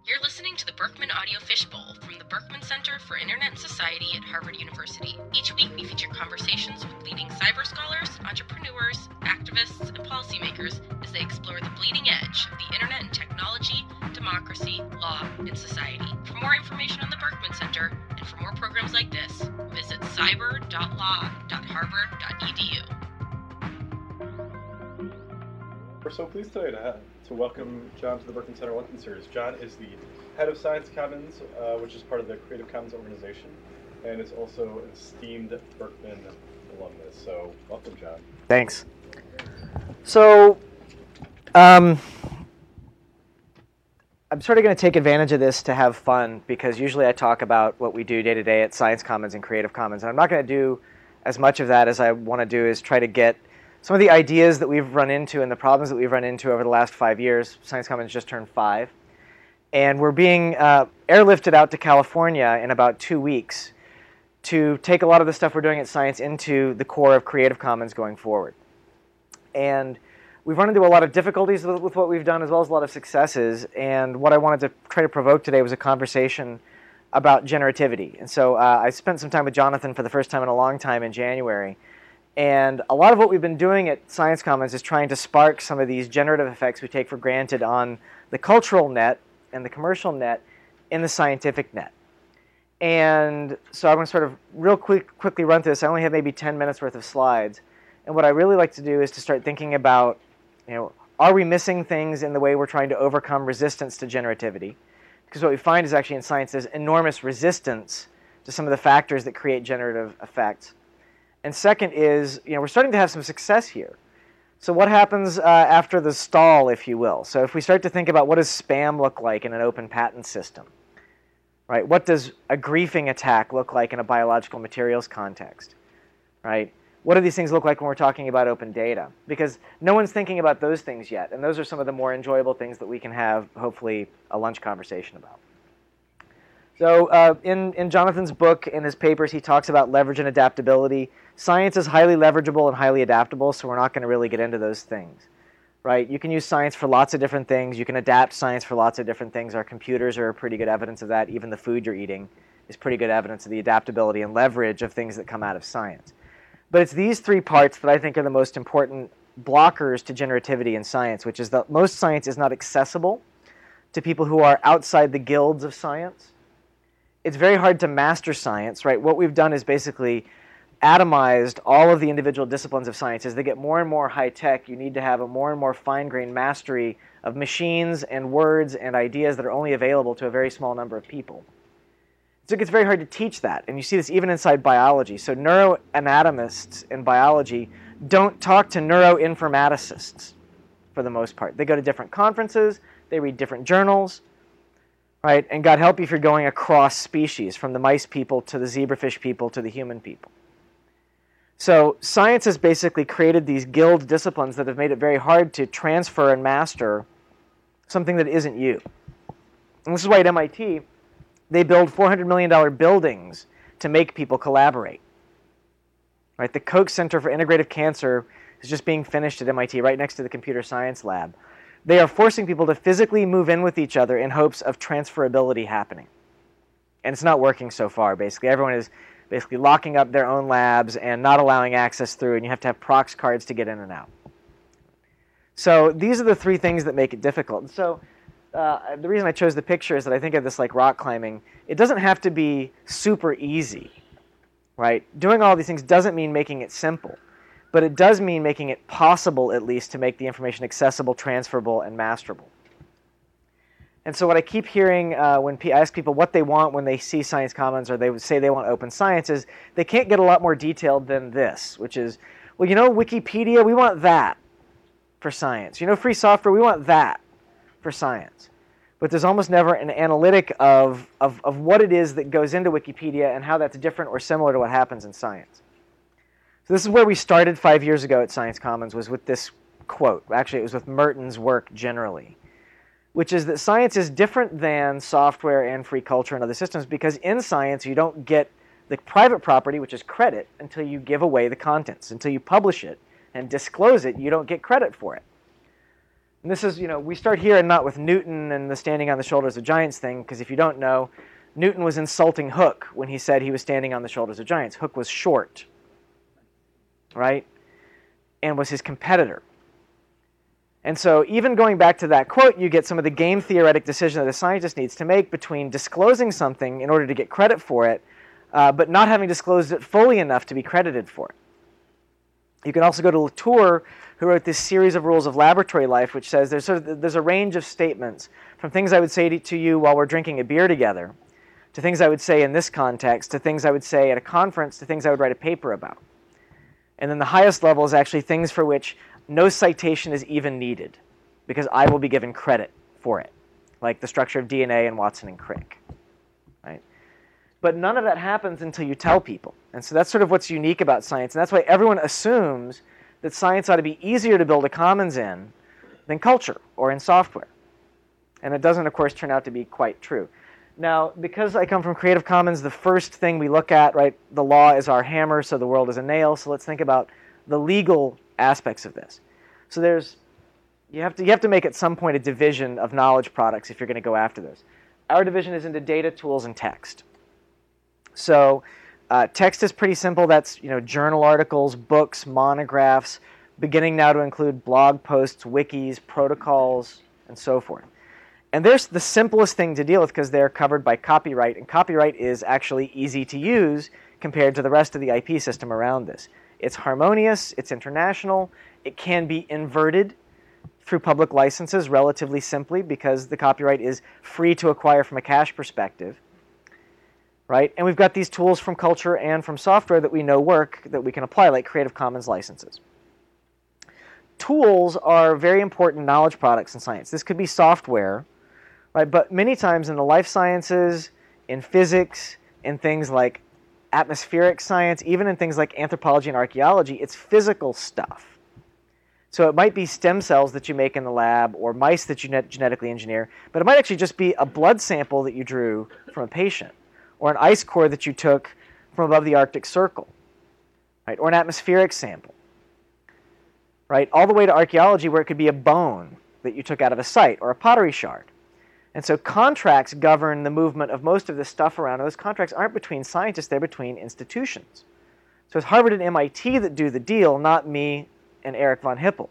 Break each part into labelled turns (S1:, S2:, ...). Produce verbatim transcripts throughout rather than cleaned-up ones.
S1: You're listening to the Berkman Audio Fishbowl from the Berkman Center for Internet and Society at Harvard University. Each week we feature conversations with leading cyber scholars, entrepreneurs, activists, and policymakers as they explore the bleeding edge of the internet and technology, democracy, law, and society. For more information on the Berkman Center and for more programs like this, visit cyber dot law dot harvard dot e d u.
S2: We're so pleased today to, have, to welcome John to the Berkman Center Lecture Series. John is the head of Science Commons, uh, which is part of the Creative Commons organization, and is also an esteemed Berkman alumnus. So, welcome, John.
S3: Thanks. So, um, I'm sort of going to take advantage of this to have fun, because usually I talk about what we do day to day at Science Commons and Creative Commons, and I'm not going to do as much of that as I want to do is try to get some of the ideas that we've run into and the problems that we've run into over the last five years. Science Commons just turned five. And we're being uh, airlifted out to California in about two weeks to take a lot of the stuff we're doing at Science into the core of Creative Commons going forward. And we've run into a lot of difficulties with, with what we've done, as well as a lot of successes. And what I wanted to try to provoke today was a conversation about generativity. And so uh, I spent some time with Jonathan for the first time in a long time in January. And a lot of what we've been doing at Science Commons is trying to spark some of these generative effects we take for granted on the cultural net and the commercial net in the scientific net. And so I'm going to sort of real quick, quickly run through this. I only have maybe ten minutes worth of slides. And what I really like to do is to start thinking about, you know, are we missing things in the way we're trying to overcome resistance to generativity? Because what we find is actually in science there's enormous resistance to some of the factors that create generative effects. And second is, you know, we're starting to have some success here. So what happens uh, after the stall, if you will? So if we start to think about what does spam look like in an open patent system, right? What does a griefing attack look like in a biological materials context, right? What do these things look like when we're talking about open data? Because no one's thinking about those things yet, and those are some of the more enjoyable things that we can have, hopefully, a lunch conversation about. So uh, in, in Jonathan's book, in his papers, he talks about leverage and adaptability. Science is highly leverageable and highly adaptable, so we're not going to really get into those things, right? You can use science for lots of different things. You can adapt science for lots of different things. Our computers are a pretty good evidence of that. Even the food you're eating is pretty good evidence of the adaptability and leverage of things that come out of science. But it's these three parts that I think are the most important blockers to generativity in science, which is that most science is not accessible to people who are outside the guilds of science. It's very hard to master science, right? What we've done is basically atomized all of the individual disciplines of science. As they get more and more high-tech, you need to have a more and more fine-grained mastery of machines and words and ideas that are only available to a very small number of people. So it gets very hard to teach that, and you see this even inside biology. So neuroanatomists in biology don't talk to neuroinformaticists for the most part. They go to different conferences, they read different journals, right? And God help you if you're going across species, from the mice people to the zebrafish people to the human people. So science has basically created these guild disciplines that have made it very hard to transfer and master something that isn't you. And this is why at M I T, they build four hundred million dollars buildings to make people collaborate. Right? The Koch Center for Integrative Cancer is just being finished at M I T, right next to the computer science lab. They are forcing people to physically move in with each other in hopes of transferability happening. And it's not working so far, basically. Everyone is basically locking up their own labs and not allowing access through, and you have to have prox cards to get in and out. So these are the three things that make it difficult. So uh, the reason I chose the picture is that I think of this like rock climbing. It doesn't have to be super easy, right? Doing all these things doesn't mean making it simple. But it does mean making it possible, at least, to make the information accessible, transferable, and masterable. And so what I keep hearing uh, when I ask people what they want when they see Science Commons, or they would say they want open science, is they can't get a lot more detailed than this, which is, well, you know, Wikipedia, we want that for science. You know, free software, we want that for science. But there's almost never an analytic of, of, of what it is that goes into Wikipedia and how that's different or similar to what happens in science. So this is where we started five years ago at Science Commons, was with this quote. Actually, it was with Merton's work generally, which is that science is different than software and free culture and other systems, because in science you don't get the private property, which is credit, until you give away the contents. Until you publish it and disclose it, you don't get credit for it. And this is, you know, we start here and not with Newton and the standing on the shoulders of giants thing, because if you don't know, Newton was insulting Hooke when he said he was standing on the shoulders of giants. Hooke was short, right? And was his competitor. And so even going back to that quote, you get some of the game theoretic decision that a scientist needs to make between disclosing something in order to get credit for it, uh, but not having disclosed it fully enough to be credited for it. You can also go to Latour, who wrote this series of rules of laboratory life, which says there's, sort of, there's a range of statements, from things I would say to, to you while we're drinking a beer together, to things I would say in this context, to things I would say at a conference, to things I would write a paper about. And then the highest level is actually things for which no citation is even needed, because I will be given credit for it, like the structure of D N A and Watson and Crick. Right? But none of that happens until you tell people. And so that's sort of what's unique about science. And that's why everyone assumes that science ought to be easier to build a commons in than culture or in software. And it doesn't, of course, turn out to be quite true. Now, because I come from Creative Commons, the first thing we look at, right, the law is our hammer, so the world is a nail. So let's think about the legal aspects of this. So there's, you have to, you have to make at some point a division of knowledge products if you're going to go after this. Our division is into data, tools, and text. So uh, text is pretty simple. That's, you know, journal articles, books, monographs, beginning now to include blog posts, wikis, protocols, and so forth. And there's the simplest thing to deal with because they're covered by copyright, and copyright is actually easy to use compared to the rest of the I P system around this. It's harmonious, it's international, it can be inverted through public licenses relatively simply because the copyright is free to acquire from a cash perspective. Right? And we've got these tools from culture and from software that we know work that we can apply, like Creative Commons licenses. Tools are very important knowledge products in science. This could be software, right? But many times in the life sciences, in physics, in things like atmospheric science, even in things like anthropology and archaeology, it's physical stuff. So it might be stem cells that you make in the lab or mice that you genetically engineer, but it might actually just be a blood sample that you drew from a patient, or an ice core that you took from above the Arctic Circle, right? Or an atmospheric sample, right? All the way to archaeology where it could be a bone that you took out of a site or a pottery shard. And so contracts govern the movement of most of this stuff around. And those contracts aren't between scientists, they're between institutions. So it's Harvard and M I T that do the deal, not me and Eric von Hippel.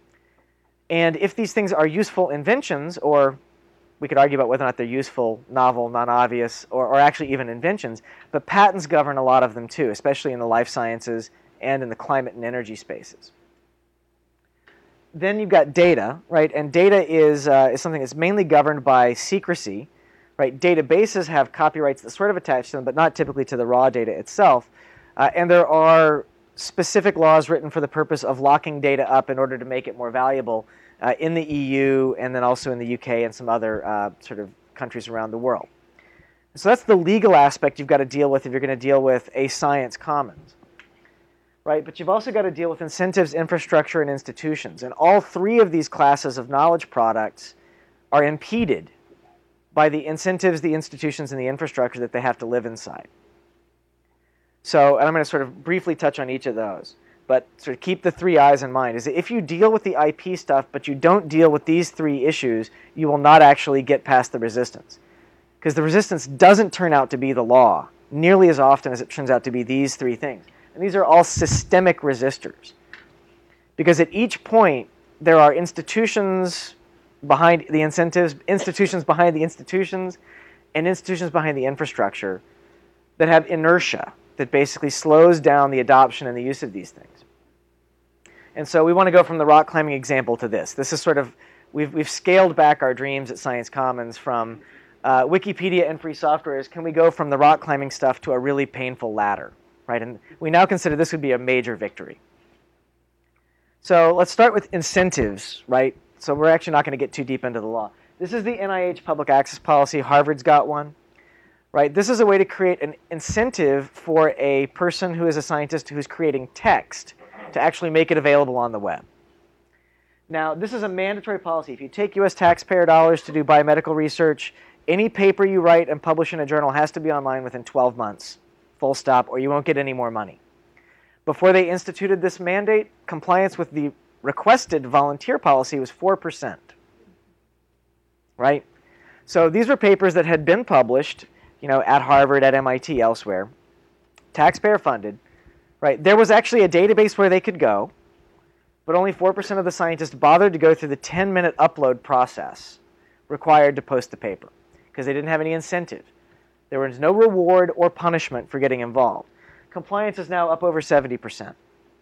S3: And if these things are useful inventions, or we could argue about whether or not they're useful, novel, non-obvious, or, or actually even inventions, but patents govern a lot of them too, especially in the life sciences and in the climate and energy spaces. Then you've got data, right? And data is, uh, is something that's mainly governed by secrecy, right? Databases have copyrights that sort of attach to them, but not typically to the raw data itself. Uh, and there are specific laws written for the purpose of locking data up in order to make it more valuable uh, in the E U and then also in the U K and some other uh, sort of countries around the world. So that's the legal aspect you've got to deal with if you're going to deal with a science commons. Right, but you've also got to deal with incentives, infrastructure, and institutions. And all three of these classes of knowledge products are impeded by the incentives, the institutions, and the infrastructure that they have to live inside. So, and I'm going to sort of briefly touch on each of those, but sort of keep the three eyes in mind. Is that if you deal with the I P stuff, but you don't deal with these three issues, you will not actually get past the resistance. Because the resistance doesn't turn out to be the law nearly as often as it turns out to be these three things. And these are all systemic resistors. Because at each point, there are institutions behind the incentives, institutions behind the institutions, and institutions behind the infrastructure that have inertia that basically slows down the adoption and the use of these things. And so we want to go from the rock climbing example to this. This is sort of, we've, we've scaled back our dreams at Science Commons from uh, Wikipedia and free software is, can we go from the rock climbing stuff to a really painful ladder? Right, and we now consider this would be a major victory. So let's start with incentives, right? So we're actually not going to get too deep into the law. This is the N I H public access policy. Harvard's got one, right? This is a way to create an incentive for a person who is a scientist who's creating text to actually make it available on the web. Now, this is a mandatory policy. If you take U S taxpayer dollars to do biomedical research, any paper you write and publish in a journal has to be online within twelve months. Full stop, or you won't get any more money. Before they instituted this mandate, compliance with the requested volunteer policy was four percent. Right? So these were papers that had been published, you know, at Harvard, at M I T, elsewhere, taxpayer funded. Right? There was actually a database where they could go, but only four percent of the scientists bothered to go through the ten-minute upload process required to post the paper because they didn't have any incentive. There was no reward or punishment for getting involved. Compliance is now up over seventy percent,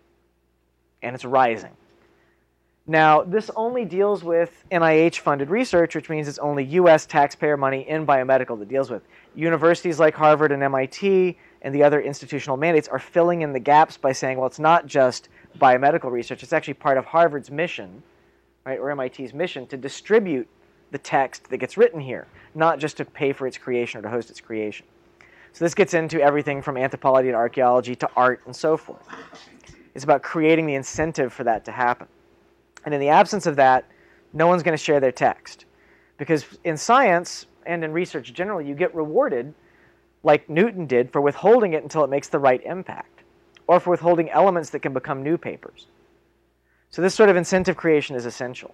S3: and it's rising. Now, this only deals with N I H-funded research, which means it's only U S taxpayer money in biomedical that deals with. Universities like Harvard and M I T and the other institutional mandates are filling in the gaps by saying, well, it's not just biomedical research, it's actually part of Harvard's mission, right, or M I T's mission, to distribute the text that gets written here, not just to pay for its creation or to host its creation. So this gets into everything from anthropology to archaeology to art and so forth. It's about creating the incentive for that to happen. And in the absence of that, no one's going to share their text. Because in science and in research generally, you get rewarded, like Newton did, for withholding it until it makes the right impact, or for withholding elements that can become new papers. So this sort of incentive creation is essential.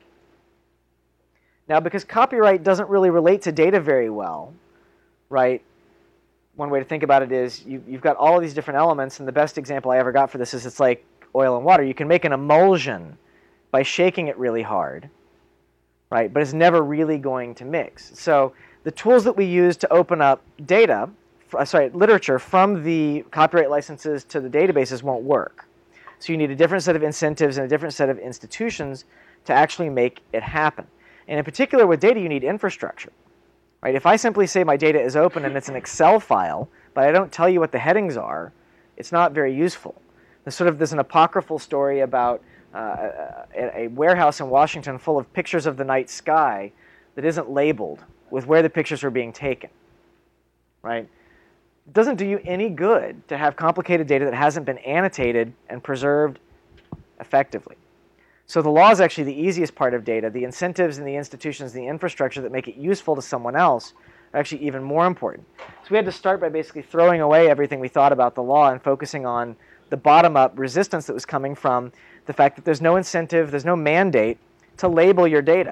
S3: Now, because copyright doesn't really relate to data very well, right, one way to think about it is you, you've got all of these different elements, and the best example I ever got for this is it's like oil and water. You can make an emulsion by shaking it really hard, right, but it's never really going to mix. So the tools that we use to open up data, sorry, literature from the copyright licenses to the databases won't work. So you need a different set of incentives and a different set of institutions to actually make it happen. And in particular with data, you need infrastructure. Right? If I simply say my data is open and it's an Excel file, but I don't tell you what the headings are, it's not very useful. There's sort of there's an apocryphal story about uh, a, a warehouse in Washington full of pictures of the night sky that isn't labeled with where the pictures are being taken. Right? It doesn't do you any good to have complicated data that hasn't been annotated and preserved effectively. So the law is actually the easiest part of data. The incentives and the institutions and the infrastructure that make it useful to someone else are actually even more important. So we had to start by basically throwing away everything we thought about the law and focusing on the bottom-up resistance that was coming from the fact that there's no incentive, there's no mandate to label your data,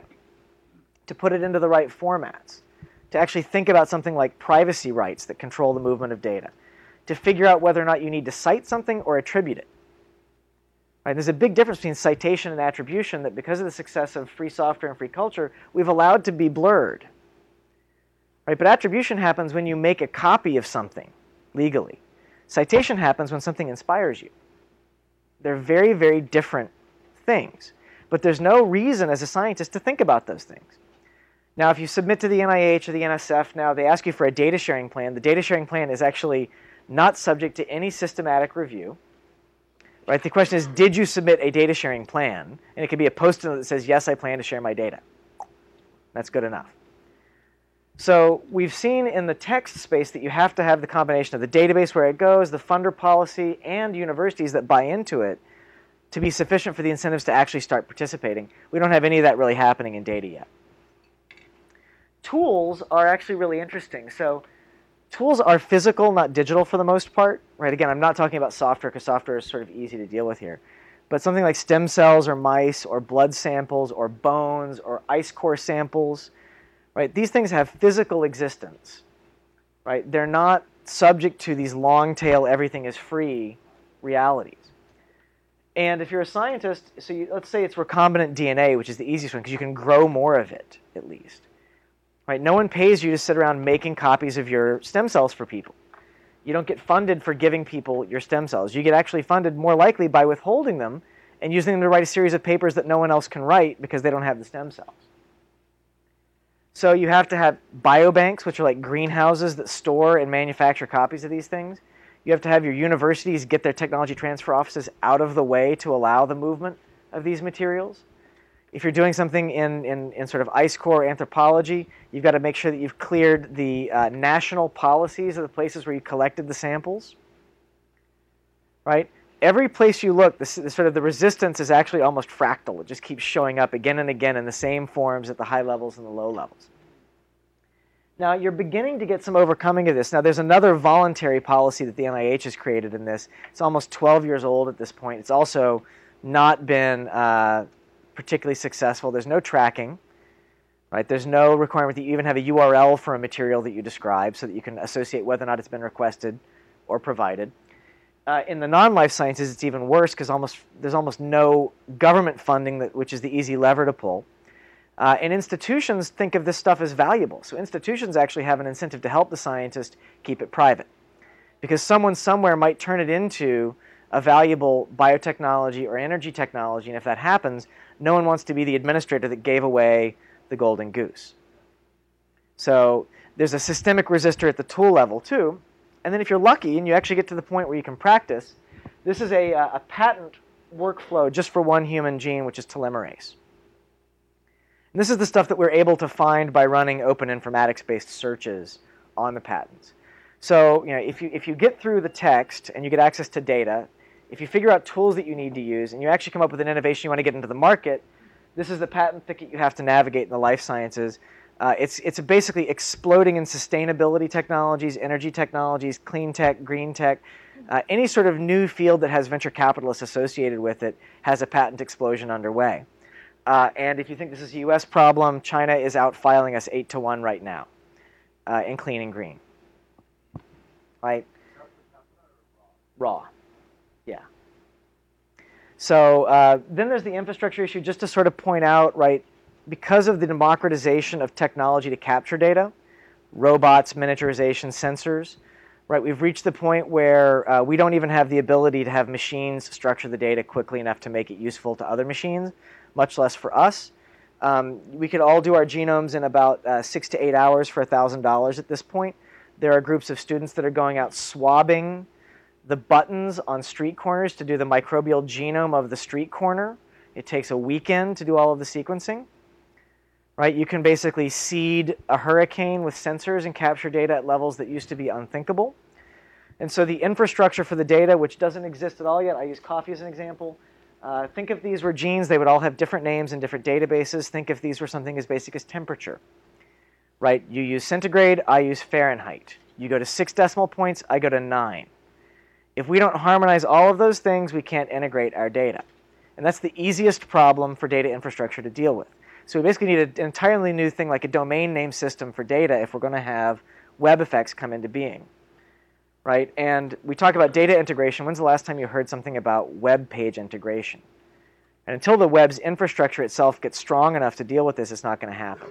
S3: to put it into the right formats, to actually think about something like privacy rights that control the movement of data, to figure out whether or not you need to cite something or attribute it. Right, there's a big difference between citation and attribution that because of the success of free software and free culture, we've allowed to be blurred. Right, but attribution happens when you make a copy of something legally. Citation happens when something inspires you. They're very, very different things. But there's no reason as a scientist to think about those things. Now, if you submit to the N I H or the N S F now, they ask you for a data sharing plan. The data sharing plan is actually not subject to any systematic review. Right? The question is, did you submit a data sharing plan? And it could be a post-it note that says, yes, I plan to share my data. That's good enough. So we've seen in the text space that you have to have the combination of the database where it goes, the funder policy, and universities that buy into it to be sufficient for the incentives to actually start participating. We don't have any of that really happening in data yet. Tools are actually really interesting. So tools are physical, not digital for the most part. Right? Again, I'm not talking about software because software is sort of easy to deal with here. But something like stem cells or mice or blood samples or bones or ice core samples, right? These things have physical existence. Right? They're not subject to these long tail, everything is free realities. And if you're a scientist, so you, let's say it's recombinant D N A, which is the easiest one because you can grow more of it at least. Right? No one pays you to sit around making copies of your stem cells for people. You don't get funded for giving people your stem cells. You get actually funded more likely by withholding them and using them to write a series of papers that no one else can write because they don't have the stem cells. So you have to have biobanks, which are like greenhouses that store and manufacture copies of these things. You have to have your universities get their technology transfer offices out of the way to allow the movement of these materials. If you're doing something in, in, in sort of ice core anthropology, you've got to make sure that you've cleared the uh, national policies of the places where you collected the samples. Right? Every place you look, the, the sort of the resistance is actually almost fractal. It just keeps showing up again and again in the same forms at the high levels and the low levels. Now, you're beginning to get some overcoming of this. Now, there's another voluntary policy that the N I H has created in this. It's almost twelve years old at this point. It's also not been uh, particularly successful. There's no tracking, right? There's no requirement that you even have a U R L for a material that you describe so that you can associate whether or not it's been requested or provided. Uh, in the non-life sciences, it's even worse because almost there's almost no government funding, that, which is the easy lever to pull. Uh, and institutions think of this stuff as valuable. So institutions actually have an incentive to help the scientist keep it private, because someone somewhere might turn it into a valuable biotechnology or energy technology, and if that happens, no one wants to be the administrator that gave away the golden goose. So there's a systemic resistor at the tool level too. And then if you're lucky and you actually get to the point where you can practice, this is a, a patent workflow just for one human gene, which is telomerase. And this is the stuff that we're able to find by running open informatics-based searches on the patents. So you know, if you, if you get through the text and you get access to data, if you figure out tools that you need to use, and you actually come up with an innovation you want to get into the market, this is the patent thicket you have to navigate in the life sciences. Uh, it's, it's basically exploding in sustainability technologies, energy technologies, clean tech, green tech. Uh, any sort of new field that has venture capitalists associated with it has a patent explosion underway. Uh, and if you think this is a U S problem, China is out filing us eight to one right now uh, in clean and green. Right? Raw. Yeah. So uh, then there's the infrastructure issue, just to sort of point out, right, because of the democratization of technology to capture data, robots, miniaturization, sensors, right, we've reached the point where uh, we don't even have the ability to have machines structure the data quickly enough to make it useful to other machines, much less for us. Um, we could all do our genomes in about uh, six to eight hours for one thousand dollars at this point. There are groups of students that are going out swabbing the buttons on street corners to do the microbial genome of the street corner. It takes a weekend to do all of the sequencing. Right? You can basically seed a hurricane with sensors and capture data at levels that used to be unthinkable. And so the infrastructure for the data, which doesn't exist at all yet, I use coffee as an example. Uh, think if these were genes, they would all have different names and different databases. Think if these were something as basic as temperature. Right? You use centigrade, I use Fahrenheit. You go to six decimal points, I go to nine. If we don't harmonize all of those things, we can't integrate our data. And that's the easiest problem for data infrastructure to deal with. So we basically need an entirely new thing like a domain name system for data if we're going to have web effects come into being. Right? And we talk about data integration. When's the last time you heard something about web page integration? And until the web's infrastructure itself gets strong enough to deal with this, it's not going to happen.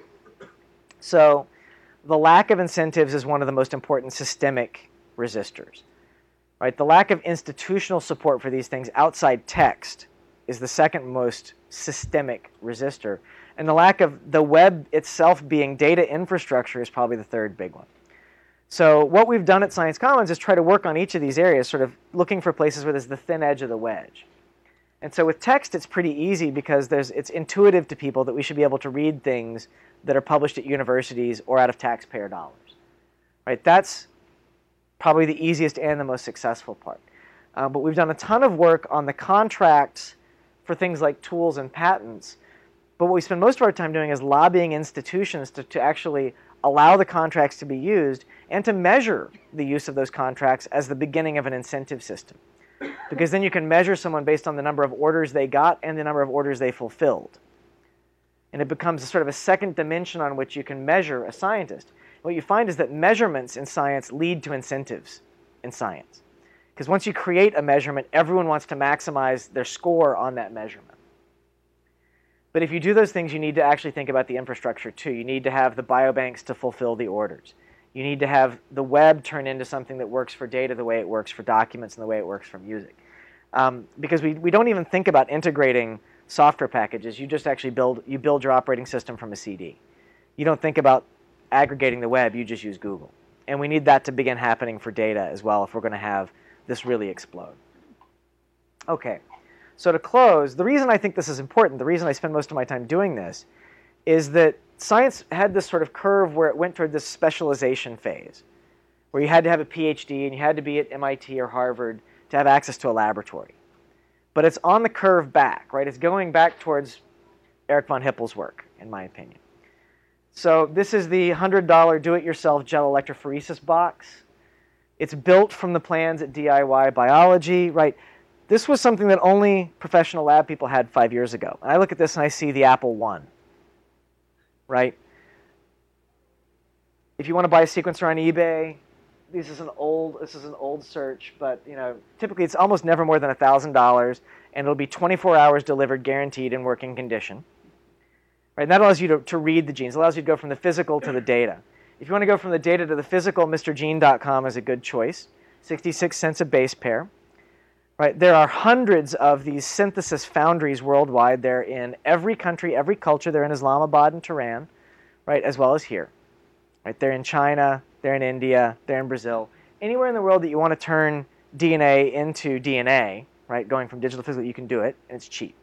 S3: So the lack of incentives is one of the most important systemic resistors. Right? The lack of institutional support for these things outside text is the second most systemic resistor. And the lack of the web itself being data infrastructure is probably the third big one. So what we've done at Science Commons is try to work on each of these areas, sort of looking for places where there's the thin edge of the wedge. And so with text, it's pretty easy because there's, it's intuitive to people that we should be able to read things that are published at universities or out of taxpayer dollars. Right? That's probably the easiest and the most successful part. Uh, but we've done a ton of work on the contracts for things like tools and patents. But what we spend most of our time doing is lobbying institutions to, to actually allow the contracts to be used and to measure the use of those contracts as the beginning of an incentive system. Because then you can measure someone based on the number of orders they got and the number of orders they fulfilled. And it becomes a sort of a second dimension on which you can measure a scientist. What you find is that measurements in science lead to incentives in science. Because once you create a measurement, everyone wants to maximize their score on that measurement. But if you do those things, you need to actually think about the infrastructure too. You need to have the biobanks to fulfill the orders. You need to have the web turn into something that works for data the way it works for documents and the way it works for music. Um, because we, we don't even think about integrating software packages. You just actually build, you build your operating system from a C D. You don't think about aggregating the web, you just use Google. And we need that to begin happening for data as well if we're going to have this really explode. Okay. So to close, the reason I think this is important, the reason I spend most of my time doing this, is that science had this sort of curve where it went toward this specialization phase, where you had to have a PhD and you had to be at M I T or Harvard to have access to a laboratory. But it's on the curve back, right? It's going back towards Eric von Hippel's work, in my opinion. So this is the one hundred dollar do-it-yourself gel electrophoresis box. It's built from the plans at D I Y Biology, right? this was something that only professional lab people had five years ago. And I look at this and I see the Apple one, right? If you want to buy a sequencer on eBay, this is an old this is an old search, but you know, typically it's almost never more than a thousand dollars, and it'll be twenty-four hours delivered, guaranteed, in working condition. Right? And that allows you to, to read the genes. It allows you to go from the physical to the data. If you want to go from the data to the physical, Mr Gene dot com is a good choice. sixty-six cents a base pair. Right? There are hundreds of these synthesis foundries worldwide. They're in every country, every culture. They're in Islamabad and Tehran, right, as well as here. Right? They're in China. They're in India, they're in Brazil. Anywhere in the world that you want to turn D N A into D N A, right, going from digital to physical, you can do it, and it's cheap.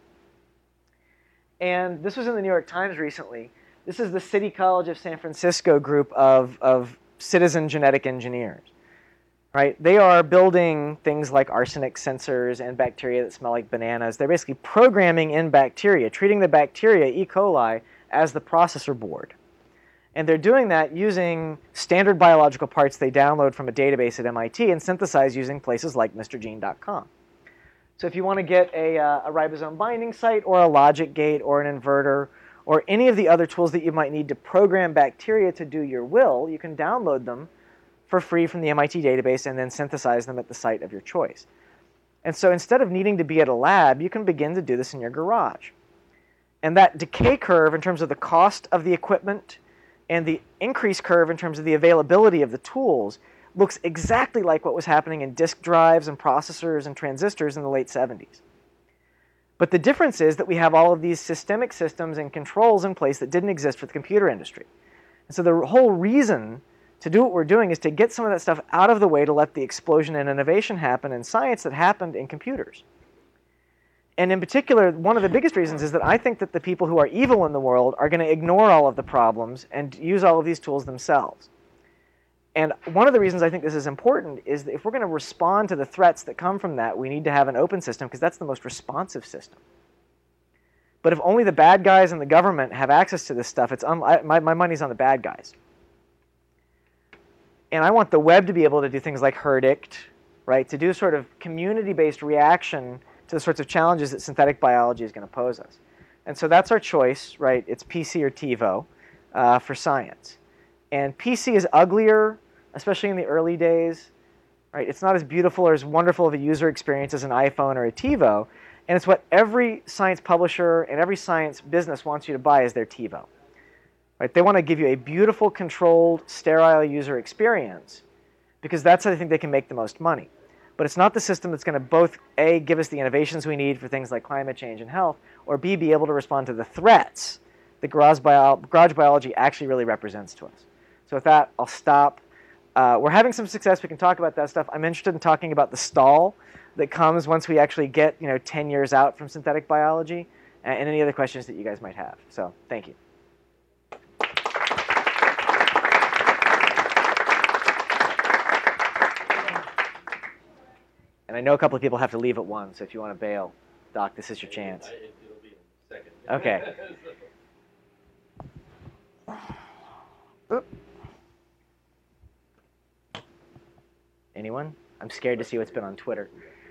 S3: And this was in the New York Times recently. This is the City College of San Francisco group of, of citizen genetic engineers. Right? They are building things like arsenic sensors and bacteria that smell like bananas. They're basically programming in bacteria, treating the bacteria, E. coli, as the processor board. And they're doing that using standard biological parts they download from a database at M I T and synthesize using places like Mr Gene dot com. So if you want to get a, uh, a ribosome binding site or a logic gate or an inverter or any of the other tools that you might need to program bacteria to do your will, you can download them for free from the M I T database and then synthesize them at the site of your choice. And so instead of needing to be at a lab, you can begin to do this in your garage. And that decay curve in terms of the cost of the equipment and the increase curve in terms of the availability of the tools looks exactly like what was happening in disk drives and processors and transistors in the late seventies. But the difference is that we have all of these systemic systems and controls in place that didn't exist for the computer industry. And so the whole reason to do what we're doing is to get some of that stuff out of the way to let the explosion and innovation happen in science that happened in computers. And in particular, one of the biggest reasons is that I think that the people who are evil in the world are going to ignore all of the problems and use all of these tools themselves. And one of the reasons I think this is important is that if we're going to respond to the threats that come from that, we need to have an open system because that's the most responsive system. But if only the bad guys and the government have access to this stuff, it's un- I, my, my money's on the bad guys. And I want the web to be able to do things like Herdict, right, to do sort of community-based reaction to the sorts of challenges that synthetic biology is going to pose us. And so that's our choice, right? It's P C or TiVo uh, for science. And P C is uglier, especially in the early days, right? It's not as beautiful or as wonderful of a user experience as an iPhone or a TiVo. And it's what every science publisher and every science business wants you to buy as their TiVo. Right? They want to give you a beautiful, controlled, sterile user experience because that's how they think they can make the most money. But it's not the system that's going to both, A, give us the innovations we need for things like climate change and health, or B, be able to respond to the threats that garage, bio- garage biology actually really represents to us. So with that, I'll stop. Uh, we're having some success. We can talk about that stuff. I'm interested in talking about the stall that comes once we actually get, you know, ten years out from synthetic biology, and, and any other questions that you guys might have. So thank you. And I know a couple of people have to leave at one, so if you want to bail, Doc, this is your chance.
S4: It'll be a second.
S3: Okay. Oop. Anyone? I'm scared to see what's been on Twitter.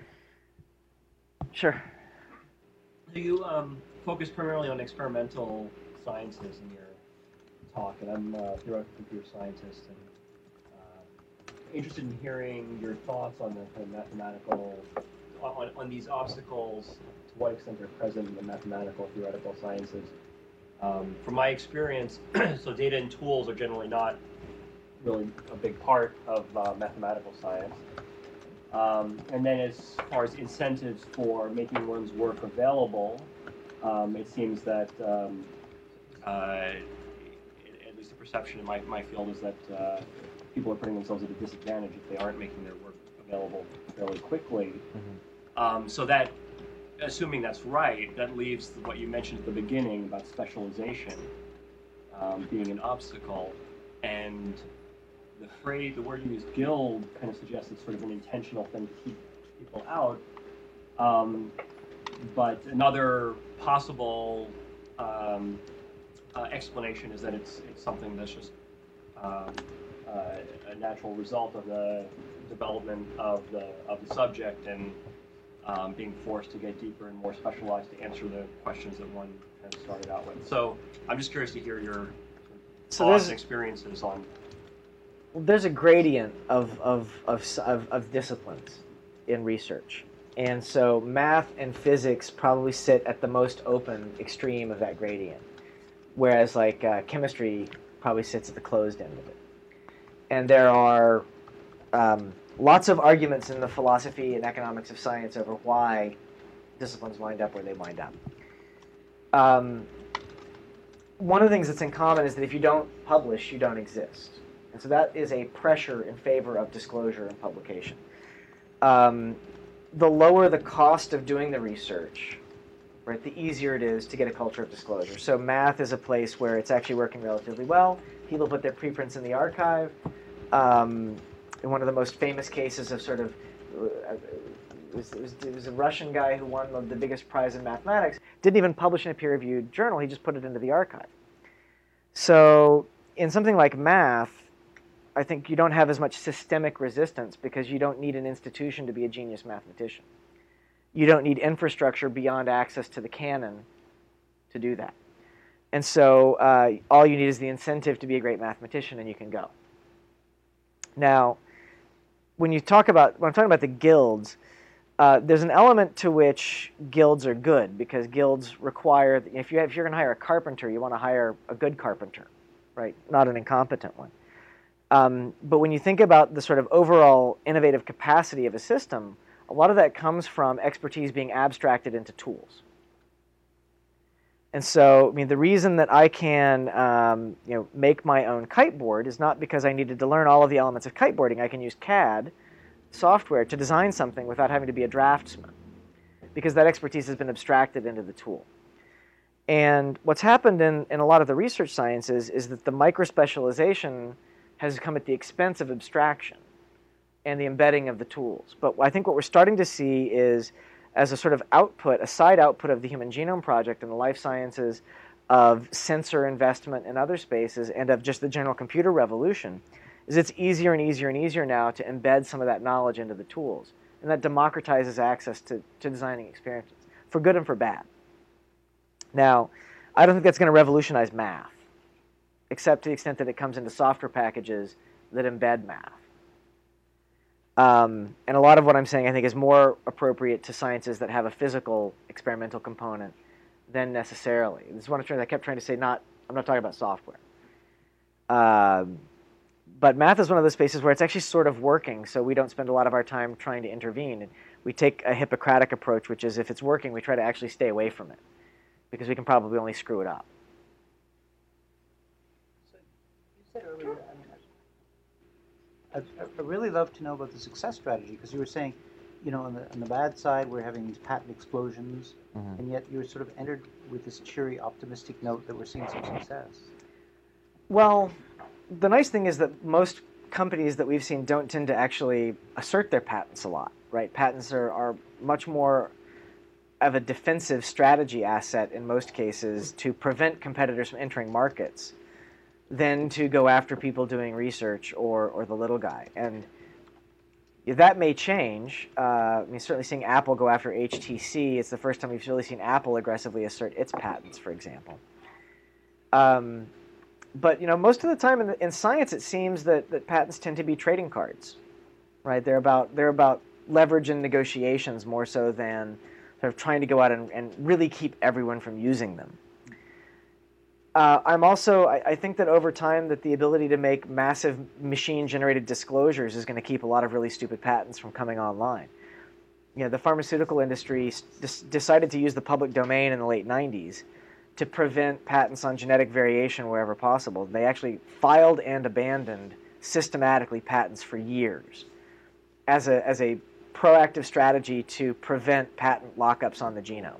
S3: Sure.
S5: Do you um, focus primarily on experimental sciences in your talk? And I'm a theoretical computer scientist, and uh, interested in hearing your thoughts on the kind of mathematical, on, on these obstacles, to what extent they're present in the mathematical theoretical sciences. Um, from my experience, so data and tools are generally not really a big part of uh, mathematical science. Um, and then as far as incentives for making one's work available, um, it seems that, um, uh, at least the perception in my, my field is that uh, people are putting themselves at a disadvantage if they aren't making their work available fairly quickly. Mm-hmm. Um, so that, assuming that's right, that leaves what you mentioned at the beginning about specialization um, being an obstacle. And the phrase, the word you used, guild, kind of suggests it's sort of an intentional thing to keep people out. Um, but another possible um, uh, explanation is that it's it's something that's just um, uh, a natural result of the development of the of the subject, and um, being forced to get deeper and more specialized to answer the questions that one has started out with. So I'm just curious to hear your
S3: So
S5: thoughts
S3: there's-
S5: and experiences on.
S3: Well, there's a gradient of, of, of, s- of, of disciplines in research. And so math and physics probably sit at the most open extreme of that gradient, whereas like uh, chemistry probably sits at the closed end of it. And there are um, lots of arguments in the philosophy and economics of science over why disciplines wind up where they wind up. Um, one of the things that's in common is that if you don't publish, you don't exist. And so that is a pressure in favor of disclosure and publication. Um, the lower the cost of doing the research, right, the easier it is to get a culture of disclosure. So math is a place where it's actually working relatively well. People put their preprints in the archive. Um, in one of the most famous cases of sort of, uh, it was, it, was, it was a Russian guy who won the biggest prize in mathematics, didn't even publish in a peer-reviewed journal, he just put it into the archive. So in something like math, I think you don't have as much systemic resistance because you don't need an institution to be a genius mathematician. You don't need infrastructure beyond access to the canon to do that. And so uh, all you need is the incentive to be a great mathematician, and you can go. Now, when you talk about, when I'm talking about the guilds, uh, there's an element to which guilds are good because guilds require, if, you have, if you're going to hire a carpenter, you want to hire a good carpenter, right? Not an incompetent one. Um, but when you think about the sort of overall innovative capacity of a system, a lot of that comes from expertise being abstracted into tools. And so, I mean, the reason that I can, um, you know, make my own kiteboard is not because I needed to learn all of the elements of kiteboarding. I can use C A D software to design something without having to be a draftsman, because that expertise has been abstracted into the tool. And what's happened in, in a lot of the research sciences is that the microspecialization has come at the expense of abstraction and the embedding of the tools. But I think what we're starting to see is, as a sort of output, a side output of the Human Genome Project and the life sciences, of sensor investment in other spaces, and of just the general computer revolution, is it's easier and easier and easier now to embed some of that knowledge into the tools. And that democratizes access to, to designing experiences, for good and for bad. Now, I don't think that's going to revolutionize math, except to the extent that it comes into software packages that embed math. Um, and a lot of what I'm saying, I think, is more appropriate to sciences that have a physical experimental component than necessarily. This is one of the things I kept trying to say, not, I'm not talking about software. Um, but math is one of those spaces where it's actually sort of working, so we don't spend a lot of our time trying to intervene. And we take a Hippocratic approach, which is if it's working, we try to actually stay away from it, because we can probably only screw it up.
S4: Said earlier, I mean, I'd, I'd really love to know about the success strategy, because you were saying, you know, on the, on the bad side, we're having these patent explosions, mm-hmm. and yet you were sort of entered with this cheery, optimistic note that we're seeing some success.
S3: Well, the nice thing is that most companies that we've seen don't tend to actually assert their patents a lot, right? Patents are, are much more of a defensive strategy asset in most cases to prevent competitors from entering markets than to go after people doing research or, or the little guy. And that may change. Uh, I mean, certainly seeing Apple go after H T C, it's the first time we've really seen Apple aggressively assert its patents, for example. Um, but, you know, most of the time in, the, in science, it seems that, that patents tend to be trading cards, right? They're about, they're about leverage and negotiations more so than sort of trying to go out and, and really keep everyone from using them. Uh, I'm also, I, I think that over time that the ability to make massive machine-generated disclosures is going to keep a lot of really stupid patents from coming online. You know, the pharmaceutical industry s- decided to use the public domain in the late nineties to prevent patents on genetic variation wherever possible. They actually filed and abandoned systematically patents for years as a, as a proactive strategy to prevent patent lockups on the genome.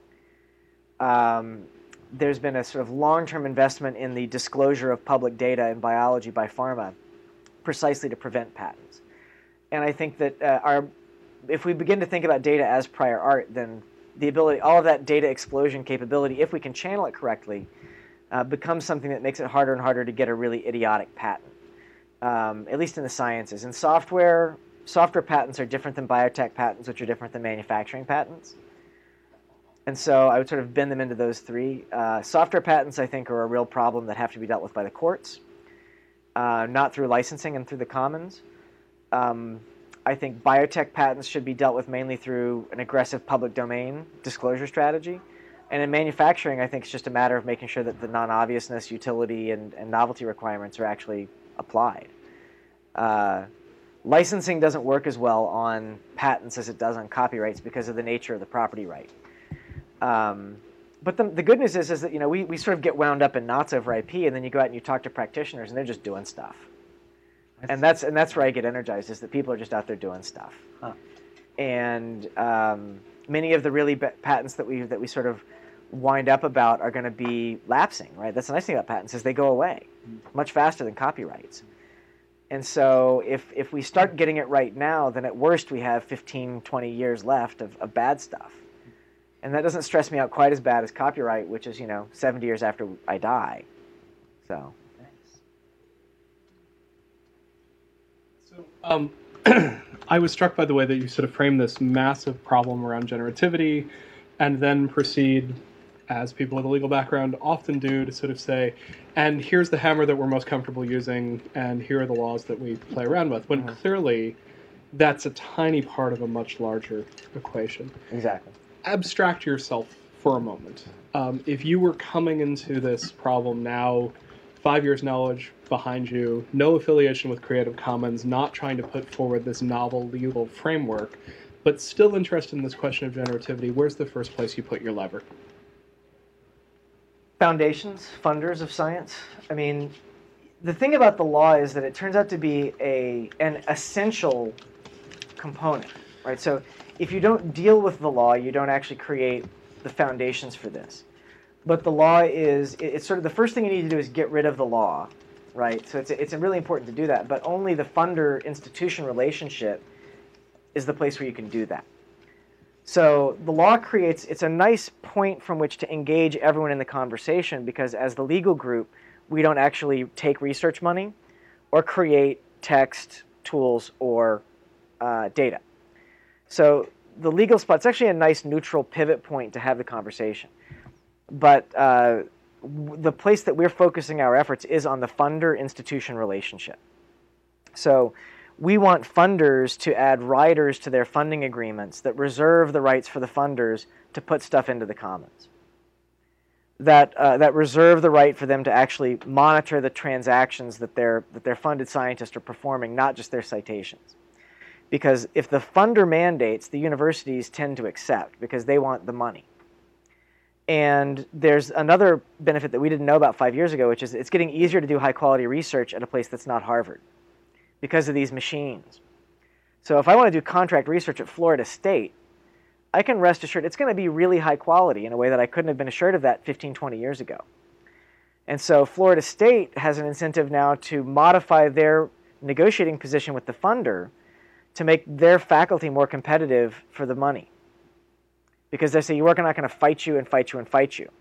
S3: Um, There's been a sort of long-term investment in the disclosure of public data in biology by pharma precisely to prevent patents. And I think that uh, our, if we begin to think about data as prior art, then the ability, all of that data explosion capability, if we can channel it correctly, uh, becomes something that makes it harder and harder to get a really idiotic patent, um, at least in the sciences. In software, software patents are different than biotech patents, which are different than manufacturing patents. And so I would sort of bend them into those three. Uh, software patents, I think, are a real problem that have to be dealt with by the courts, uh, not through licensing and through the commons. Um, I think biotech patents should be dealt with mainly through an aggressive public domain disclosure strategy. And in manufacturing, I think it's just a matter of making sure that the non-obviousness, utility, and, and novelty requirements are actually applied. Uh, licensing doesn't work as well on patents as it does on copyrights because of the nature of the property right. Um, but the, the good news is, is that you know we, we sort of get wound up in knots over I P, and then you go out and you talk to practitioners, and they're just doing stuff. And that's and that's where I get energized, is that people are just out there doing stuff.
S4: Huh.
S3: And um, many of the really be- patents that we that we sort of wind up about are going to be lapsing, right? That's the nice thing about patents, is they go away much faster than copyrights. And so if if we start getting it right now, then at worst we have fifteen, twenty years left of, of bad stuff. And that doesn't stress me out quite as bad as copyright, which is, you know, seventy years after I die. So.
S6: So um, I was struck by the way that you sort of frame this massive problem around generativity and then proceed, as people with a legal background often do, to sort of say, and here's the hammer that we're most comfortable using, and here are the laws that we play around with, when mm-hmm. clearly that's a tiny part of a much larger equation.
S3: Exactly.
S6: Abstract yourself for a moment. Um, if you were coming into this problem now, five years knowledge behind you, no affiliation with Creative Commons, not trying to put forward this novel legal framework, but still interested in this question of generativity, where's the first place you put your lever?
S3: Foundations, funders of science. I mean, the thing about the law is that it turns out to be a an essential component, right? So if you don't deal with the law, you don't actually create the foundations for this. But the law is, it's sort of the first thing you need to do is get rid of the law, right? So it's it's really important to do that. But only the funder-institution relationship is the place where you can do that. So the law creates, it's a nice point from which to engage everyone in the conversation, because as the legal group, we don't actually take research money or create text, tools, or uh, data. So the legal spot's actually a nice neutral pivot point to have the conversation. But uh, w- the place that we're focusing our efforts is on the funder-institution relationship. So we want funders to add riders to their funding agreements that reserve the rights for the funders to put stuff into the commons. That uh, that reserve the right for them to actually monitor the transactions that their that their funded scientists are performing, not just their citations. Because if the funder mandates, the universities tend to accept because they want the money. And there's another benefit that we didn't know about five years ago, which is it's getting easier to do high-quality research at a place that's not Harvard because of these machines. So if I want to do contract research at Florida State, I can rest assured it's going to be really high quality in a way that I couldn't have been assured of that fifteen, twenty years ago. And so Florida State has an incentive now to modify their negotiating position with the funder to make their faculty more competitive for the money. Because they say, we're not going to fight you and fight you and fight you.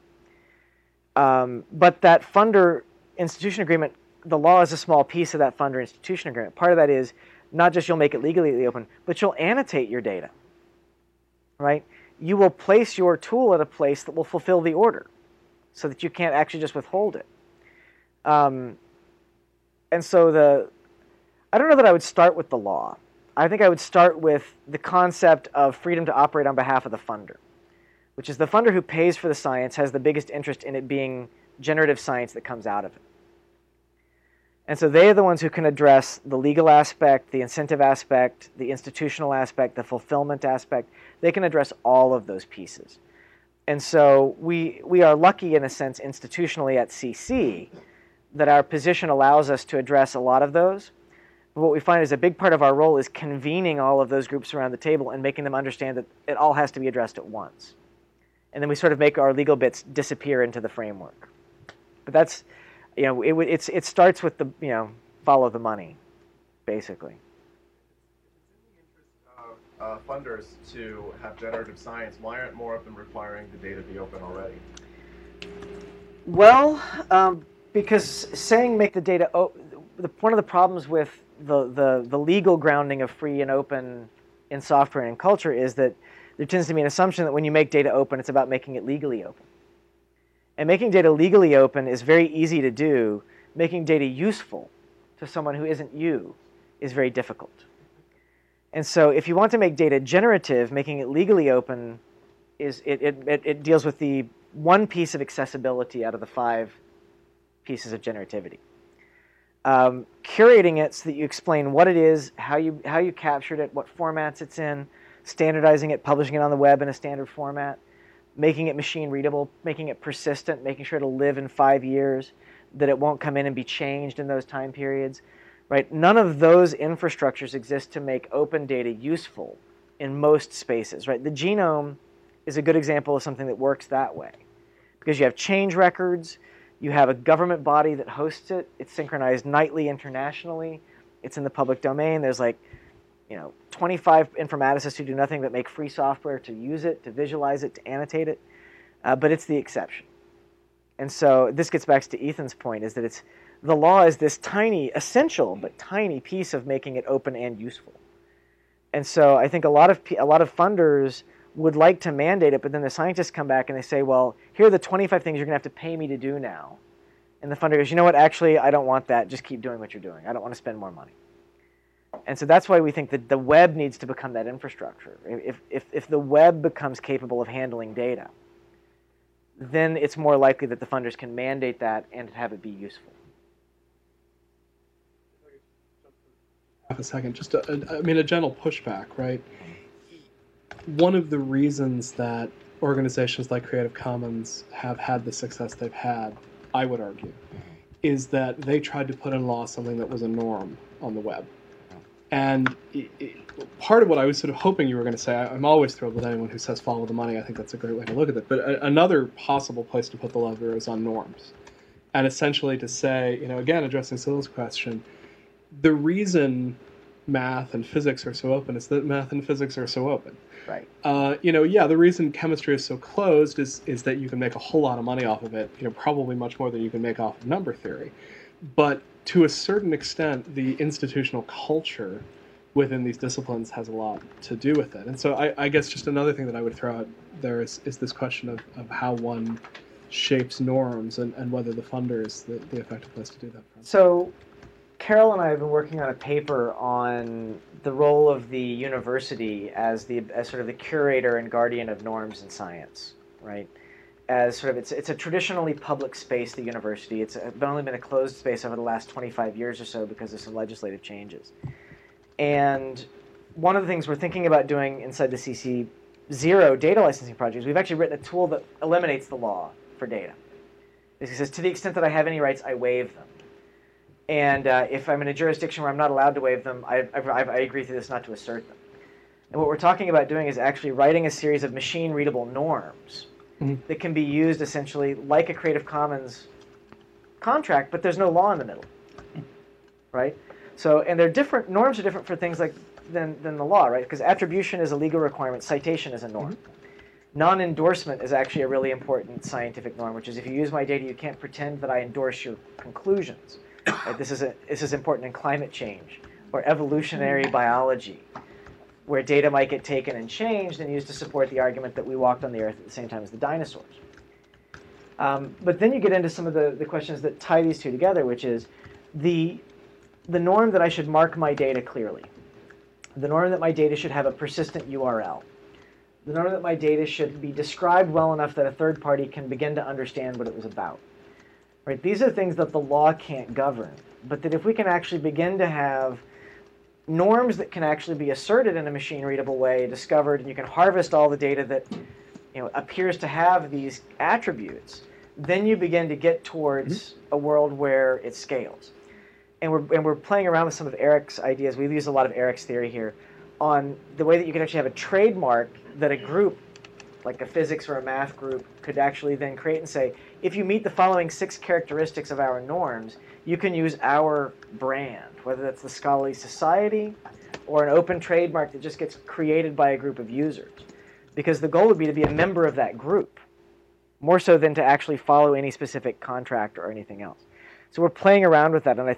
S3: Um, but that funder institution agreement, the law is a small piece of that funder institution agreement. Part of that is not just you'll make it legally open, but you'll annotate your data, right? You will place your tool at a place that will fulfill the order so that you can't actually just withhold it. Um, and so the, I don't know that I would start with the law. I think I would start with the concept of freedom to operate on behalf of the funder, which is the funder who pays for the science has the biggest interest in it being generative science that comes out of it. And so they are the ones who can address the legal aspect, the incentive aspect, the institutional aspect, the fulfillment aspect. They can address all of those pieces. And so we we are lucky in a sense institutionally at C C that our position allows us to address a lot of those. But what we find is a big part of our role is convening all of those groups around the table and making them understand that it all has to be addressed at once. And then we sort of make our legal bits disappear into the framework. But that's, you know, it it's it starts with the, you know, follow the money, basically.
S7: Uh, funders to have generative science, why aren't more of them requiring the data be open already?
S3: Well, um, because saying make the data open, the, one of the problems with the, the, the legal grounding of free and open in software and in culture is that there tends to be an assumption that when you make data open, it's about making it legally open. And making data legally open is very easy to do. Making data useful to someone who isn't you is very difficult. And so if you want to make data generative, making it legally open, is it, it, it, it deals with the one piece of accessibility out of the five pieces of generativity. Um, curating it so that you explain what it is, how you, how you captured it, what formats it's in, standardizing it, publishing it on the web in a standard format, making it machine readable, making it persistent, making sure it'll live in five years, that it won't come in and be changed in those time periods, right? None of those infrastructures exist to make open data useful in most spaces, right? The genome is a good example of something that works that way, because you have change records, you have a government body that hosts it, it's synchronized nightly internationally, it's in the public domain, there's like, you know, twenty-five informaticists who do nothing but make free software to use it, to visualize it, to annotate it, uh, but it's the exception. And so this gets back to Ethan's point, is that it's the law is this tiny, essential but tiny piece of making it open and useful. And so I think a lot of a lot of funders would like to mandate it, but then the scientists come back and they say, well, here are the twenty-five things you're going to have to pay me to do now. And the funder goes, you know what, actually, I don't want that. Just keep doing what you're doing. I don't want to spend more money. And so that's why we think that the web needs to become that infrastructure. If, if, if the web becomes capable of handling data, then it's more likely that the funders can mandate that and have it be useful.
S6: Half a second, just a, a, I mean, a gentle pushback, right? One of the reasons that organizations like Creative Commons have had the success they've had, I would argue, is that they tried to put in law something that was a norm on the web. And it, it, part of what I was sort of hoping you were going to say, I, I'm always thrilled with anyone who says follow the money. I think that's a great way to look at it. But a, another possible place to put the lever is on norms. And essentially to say, you know, again, addressing Sybil's question, the reason math and physics are so open is that math and physics are so open.
S3: Right.
S6: Uh, you know, yeah, the reason chemistry is so closed is is that you can make a whole lot of money off of it, you know, probably much more than you can make off of number theory. But to a certain extent, the institutional culture within these disciplines has a lot to do with it. And so I, I guess just another thing that I would throw out there is, is this question of, of how one shapes norms and, and whether the funder is the, the effective place to do that.
S3: So Carol and I have been working on a paper on the role of the university as the as sort of the curator and guardian of norms in science, right? As sort of it's it's a traditionally public space, the university. It's only been a closed space over the last twenty-five years or so because of some legislative changes. And one of the things we're thinking about doing inside the C C zero data licensing project is we've actually written a tool that eliminates the law for data. It says, to the extent that I have any rights, I waive them. And uh, if I'm in a jurisdiction where I'm not allowed to waive them, I, I, I agree to this not to assert them. And what we're talking about doing is actually writing a series of machine-readable norms mm-hmm. that can be used essentially like a Creative Commons contract, but there's no law in the middle, right? So, and they're different, norms are different for things like than, than the law, right? Because attribution is a legal requirement, citation is a norm. Mm-hmm. Non-endorsement is actually a really important scientific norm, which is if you use my data, you can't pretend that I endorse your conclusions. Right? This is a, this is important in climate change or evolutionary biology, where data might get taken and changed and used to support the argument that we walked on the Earth at the same time as the dinosaurs. Um, but then you get into some of the, the questions that tie these two together, which is the, the norm that I should mark my data clearly, the norm that my data should have a persistent U R L, the norm that my data should be described well enough that a third party can begin to understand what it was about. Right? These are things that the law can't govern, but that if we can actually begin to have norms that can actually be asserted in a machine-readable way, discovered, and you can harvest all the data that you know appears to have these attributes, then you begin to get towards mm-hmm. a world where it scales. And we're, and we're playing around with some of Eric's ideas. We've used a lot of Eric's theory here on the way that you can actually have a trademark that a group, like a physics or a math group, could actually then create and say, if you meet the following six characteristics of our norms, you can use our brand, whether that's the Scholarly Society or an open trademark that just gets created by a group of users. Because the goal would be to be a member of that group, more so than to actually follow any specific contract or anything else. So we're playing around with that, and I think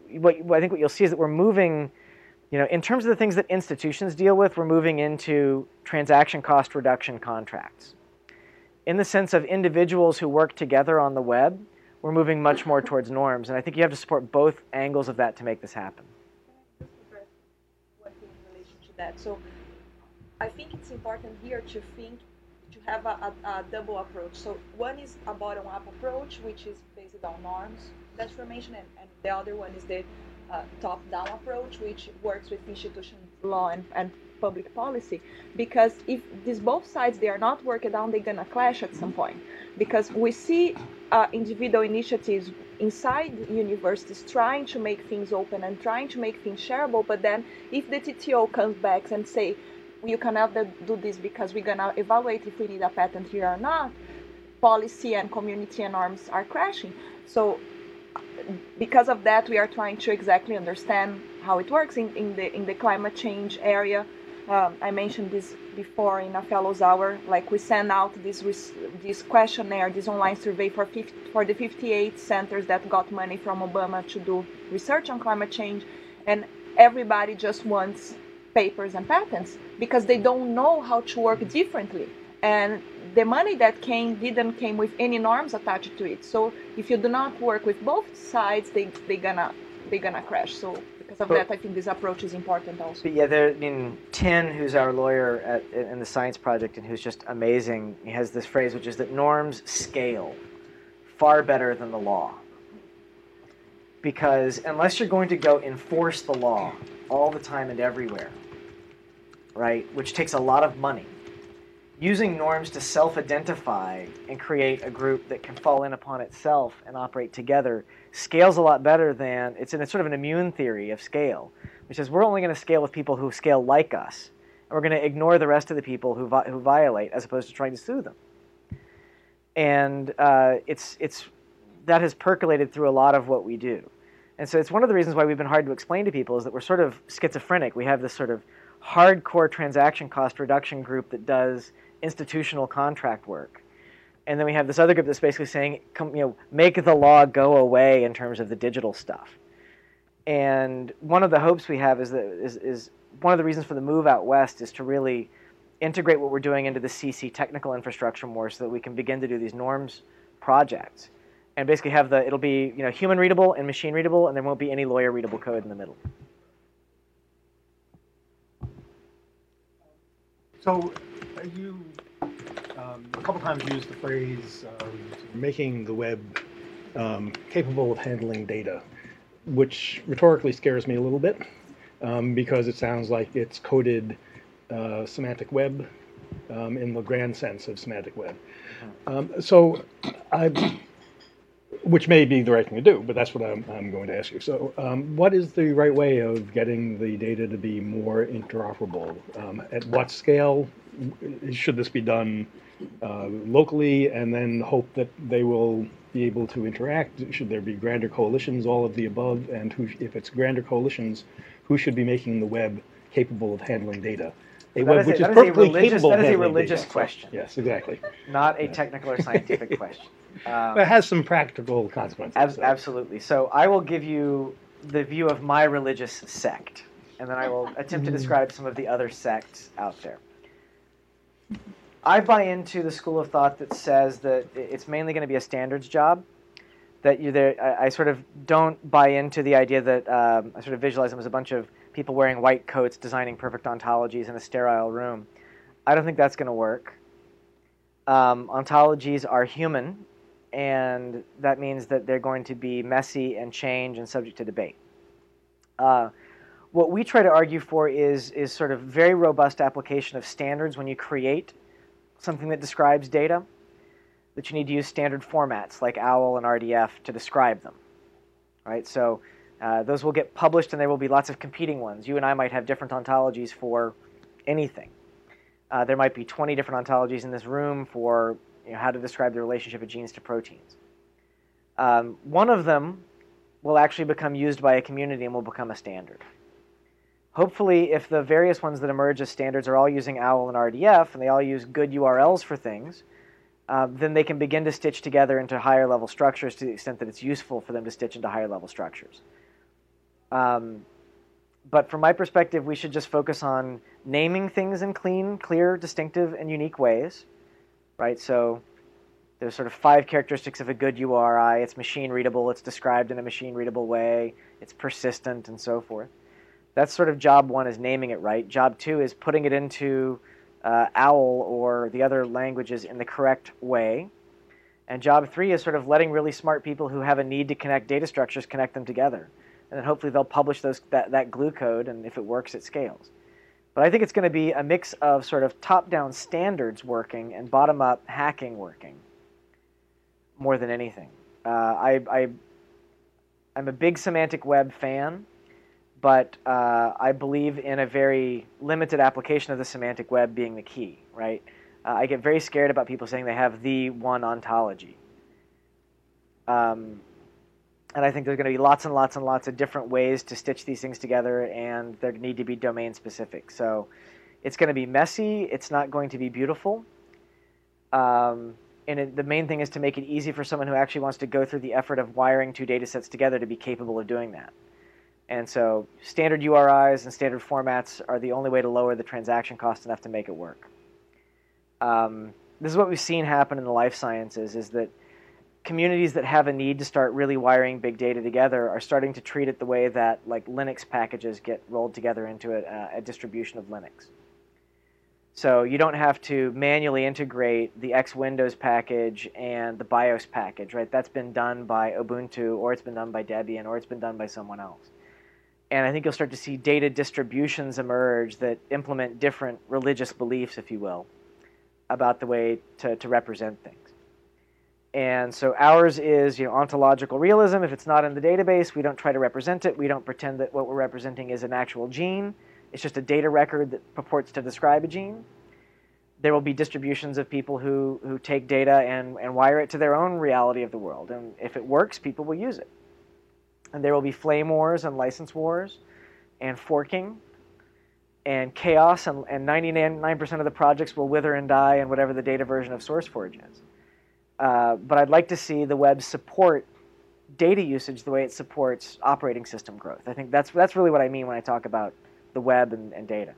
S3: what, what I think what you'll see is that we're moving, you know, in terms of the things that institutions deal with, we're moving into transaction cost reduction contracts. In the sense of individuals who work together on the web, we're moving much more towards norms, and I think you have to support both angles of that to make this happen.
S8: Just address one thing in relation to that. So I think it's important here to think, to have a, a, a double approach. So one is a bottom-up approach, which is based on norms that you mentioned, and, and the other one is the uh, top-down approach, which works with institution law and, and public policy. Because if these both sides, they are not working down, they're gonna clash at some point. Because we see uh, individual initiatives inside universities trying to make things open and trying to make things shareable, but then if the T T O comes back and say, you cannot do this because we're gonna evaluate if we need a patent here or not, policy and community and norms are crashing. So because of that, we are trying to exactly understand how it works in, in the in the climate change area. Um, I mentioned this before in a fellows hour. Like we send out this this questionnaire, this online survey for fifty, for the fifty-eight centers that got money from Obama to do research on climate change, and everybody just wants papers and patents because they don't know how to work differently. And the money that came didn't came with any norms attached to it. So if you do not work with both sides, they they gonna they gonna crash. So because of that, I think this approach is important also.
S3: But yeah, there. I mean, Tin, who's our lawyer at in the Science Project and who's just amazing, he has this phrase, which is that norms scale far better than the law. Because unless you're going to go enforce the law all the time and everywhere, right, which takes a lot of money, using norms to self-identify and create a group that can fall in upon itself and operate together scales a lot better than, it's in a sort of an immune theory of scale, which is we're only going to scale with people who scale like us, and we're going to ignore the rest of the people who, vi- who violate as opposed to trying to sue them. And uh, it's it's that has percolated through a lot of what we do. And so it's one of the reasons why we've been hard to explain to people is that we're sort of schizophrenic. We have this sort of hardcore transaction cost reduction group that does institutional contract work. And then we have this other group that's basically saying, come, you know, make the law go away in terms of the digital stuff. And one of the hopes we have is that is, is one of the reasons for the move out west is to really integrate what we're doing into the C C technical infrastructure more so that we can begin to do these norms projects. And basically have the, it'll be, you know, human readable and machine readable, and there won't be any lawyer readable code in the middle.
S9: So you um, a couple times used the phrase um, making the web um, capable of handling data, which rhetorically scares me a little bit um, because it sounds like it's coded uh, semantic web um, in the grand sense of semantic web. Um, so I, which may be the right thing to do, but that's what I'm, I'm going to ask you. So um, what is the right way of getting the data to be more interoperable? Um, at what scale should this be done uh, locally, and then hope that they will be able to interact? Should there be grander coalitions, all of the above? And who, if it's grander coalitions, who should be making the web capable of handling data? A
S3: That
S9: web
S3: is a-
S9: which
S3: that
S9: is
S3: is a
S9: perfectly
S3: religious-
S9: capable
S3: that
S9: of
S3: is a
S9: handling
S3: religious
S9: data. So,
S3: question.
S9: yes, exactly.
S3: Not a technical or scientific question. Um,
S9: It has some practical consequences.
S3: Ab-
S9: so.
S3: absolutely. So I will give you the view of my religious sect, and then I will attempt to describe some of the other sects out there. I buy into the school of thought that says that it's mainly going to be a standards job. That you there, I, I sort of don't buy into the idea that um, I sort of visualize them as a bunch of people wearing white coats, designing perfect ontologies in a sterile room. I don't think that's going to work. Um, ontologies are human, and that means that they're going to be messy and change and subject to debate. Uh, what we try to argue for is is sort of very robust application of standards when you create something that describes data, that you need to use standard formats like OWL and R D F to describe them. Right? So uh, those will get published, and there will be lots of competing ones. You and I might have different ontologies for anything. Uh, there might be twenty different ontologies in this room for you know, how to describe the relationship of genes to proteins. Um, one of them will actually become used by a community and will become a standard. Hopefully, if the various ones that emerge as standards are all using OWL and R D F, and they all use good U R Ls for things, uh, then they can begin to stitch together into higher level structures to the extent that it's useful for them to stitch into higher level structures. Um, but from my perspective, we should just focus on naming things in clean, clear, distinctive, and unique ways, right? So there's sort of five characteristics of a good U R I. It's machine readable, it's described in a machine readable way, it's persistent, and so forth. That's sort of job one, is naming it right. Job two is putting it into uh, OWL or the other languages in the correct way. And job three is sort of letting really smart people who have a need to connect data structures connect them together. And then hopefully they'll publish those that, that glue code, and if it works, it scales. But I think it's going to be a mix of sort of top-down standards working and bottom-up hacking working more than anything. Uh, I, I, I'm a big semantic web fan, but uh, I believe in a very limited application of the semantic web being the key, right? Uh, I get very scared about people saying they have the one ontology. Um, and I think there's going to be lots and lots and lots of different ways to stitch these things together, and they need to be domain specific. So it's going to be messy. It's not going to be beautiful. Um, and it, the main thing is to make it easy for someone who actually wants to go through the effort of wiring two data sets together to be capable of doing that. And so standard U R Is and standard formats are the only way to lower the transaction cost enough to make it work. Um, this is what we've seen happen in the life sciences, is that communities that have a need to start really wiring big data together are starting to treat it the way that like Linux packages get rolled together into a, a distribution of Linux. So you don't have to manually integrate the X Windows package and the BIOS package, right? That's been done by Ubuntu, or it's been done by Debian, or it's been done by someone else. And I think you'll start to see data distributions emerge that implement different religious beliefs, if you will, about the way to, to represent things. And so ours is, you know, ontological realism. If it's not in the database, we don't try to represent it. We don't pretend that what we're representing is an actual gene. It's just a data record that purports to describe a gene. There will be distributions of people who, who take data and, and wire it to their own reality of the world. And if it works, people will use it. And there will be flame wars and license wars and forking and chaos, and, and ninety-nine percent of the projects will wither and die in whatever the data version of SourceForge is. Uh, but I'd like to see the web support data usage the way it supports operating system growth. I think that's that's really what I mean when I talk about the web and, and data.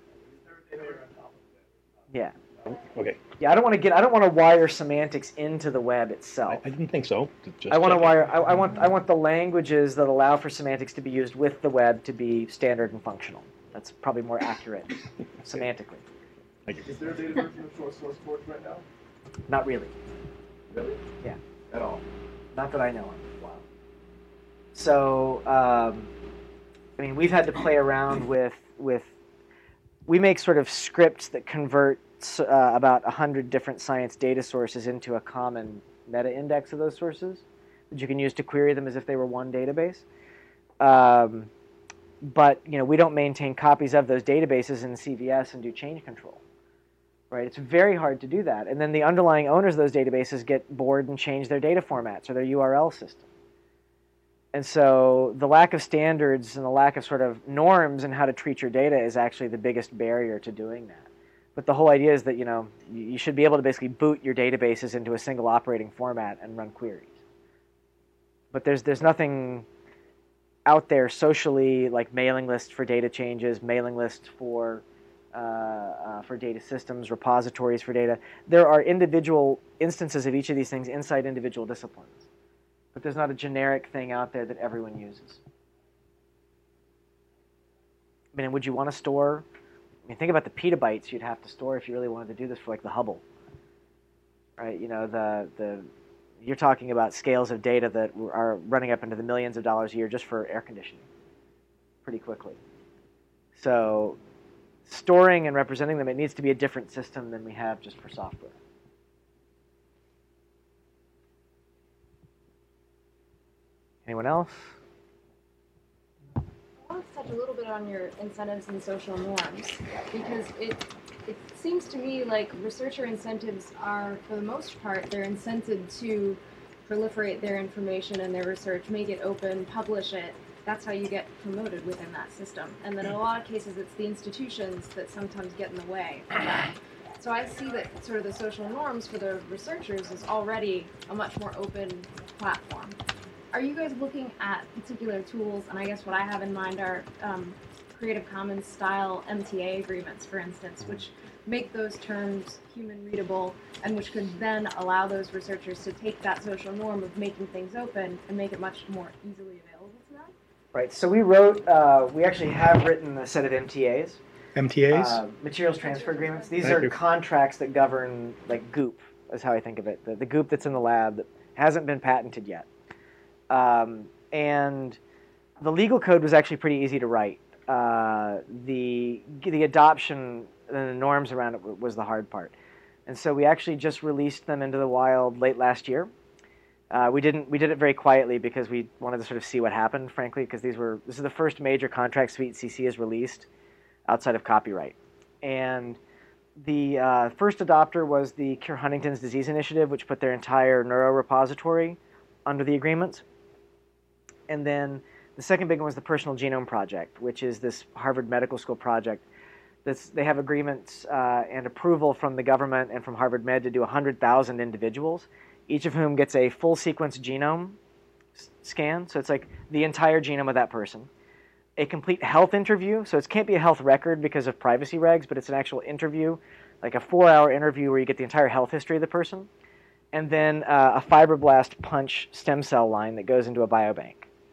S3: Yeah.
S9: Okay.
S3: Yeah, I don't want to get I don't want to wire semantics into the web itself.
S9: I, I didn't think so. Just
S3: I want to
S9: checking.
S3: wire I, I want I want the languages that allow for semantics to be used with the web to be standard and functional. That's probably more accurate semantically.
S9: Thank you.
S7: Is there a data version of Source SourceForge right now?
S3: Not really.
S7: Really?
S3: Yeah.
S7: At all?
S3: Not that I know of. Wow. So, um, I mean, we've had to play around with with. We make sort of scripts that convert uh, about a hundred different science data sources into a common meta index of those sources that you can use to query them as if they were one database. Um, but you know, we don't maintain copies of those databases in C V S and do change control. Right? It's very hard to do that. And then the underlying owners of those databases get bored and change their data formats or their U R L system. And so the lack of standards and the lack of sort of norms in how to treat your data is actually the biggest barrier to doing that. But the whole idea is that, you know, you should be able to basically boot your databases into a single operating format and run queries. But there's there's nothing out there socially like mailing lists for data changes, mailing lists for Uh, uh, for data systems, repositories for data. There are individual instances of each of these things inside individual disciplines. But there's not a generic thing out there that everyone uses. I mean, would you want to store, I mean, think about the petabytes you'd have to store if you really wanted to do this for like the Hubble. Right, you know, the, the you're talking about scales of data that are running up into the millions of dollars a year just for air conditioning pretty quickly. So storing and representing them, it needs to be a different system than we have just for software. Anyone else?
S10: I want to touch a little bit on your incentives and social norms, because it it seems to me like researcher incentives are, for the most part, they're incented to proliferate their information and their research, make it open, publish it. That's how you get promoted within that system. And then in a lot of cases, it's the institutions that sometimes get in the way of that. So I see that sort of the social norms for the researchers is already a much more open platform. are you guys looking at particular tools? And I guess what I have in mind are um, Creative Commons style M T A agreements, for instance, which make those terms human readable and which could then allow those researchers to take that social norm of making things open and make it much more easily available to them?
S3: Right. So we wrote, uh, we actually have written a set of M T As.
S9: M T As?
S3: Uh, materials transfer agreements. These
S9: Thank
S3: are
S9: you.
S3: contracts that govern, like, goop, is how I think of it. The, the goop that's in the lab that hasn't been patented yet. Um, and the legal code was actually pretty easy to write. Uh, the the adoption and the norms around it w- was the hard part. And so we actually just released them into the wild late last year. Uh, we didn't we did it very quietly because we wanted to sort of see what happened, frankly, because these were this is the first major contract suite C C has released outside of copyright. And the uh, first adopter was the Cure Huntington's Disease Initiative, which put their entire neuro repository under the agreements. And then the second big one was the Personal Genome Project, which is this Harvard Medical School project. That's, they have agreements uh, and approval from the government and from Harvard Med to do one hundred thousand individuals, each of whom gets a full sequence genome s- scan. So it's like the entire genome of that person. A complete health interview. So it can't be a health record because of privacy regs, but it's an actual interview, like a four-hour interview where you get the entire health history of the person. And then uh, a fibroblast punch stem cell line that goes into a biobank.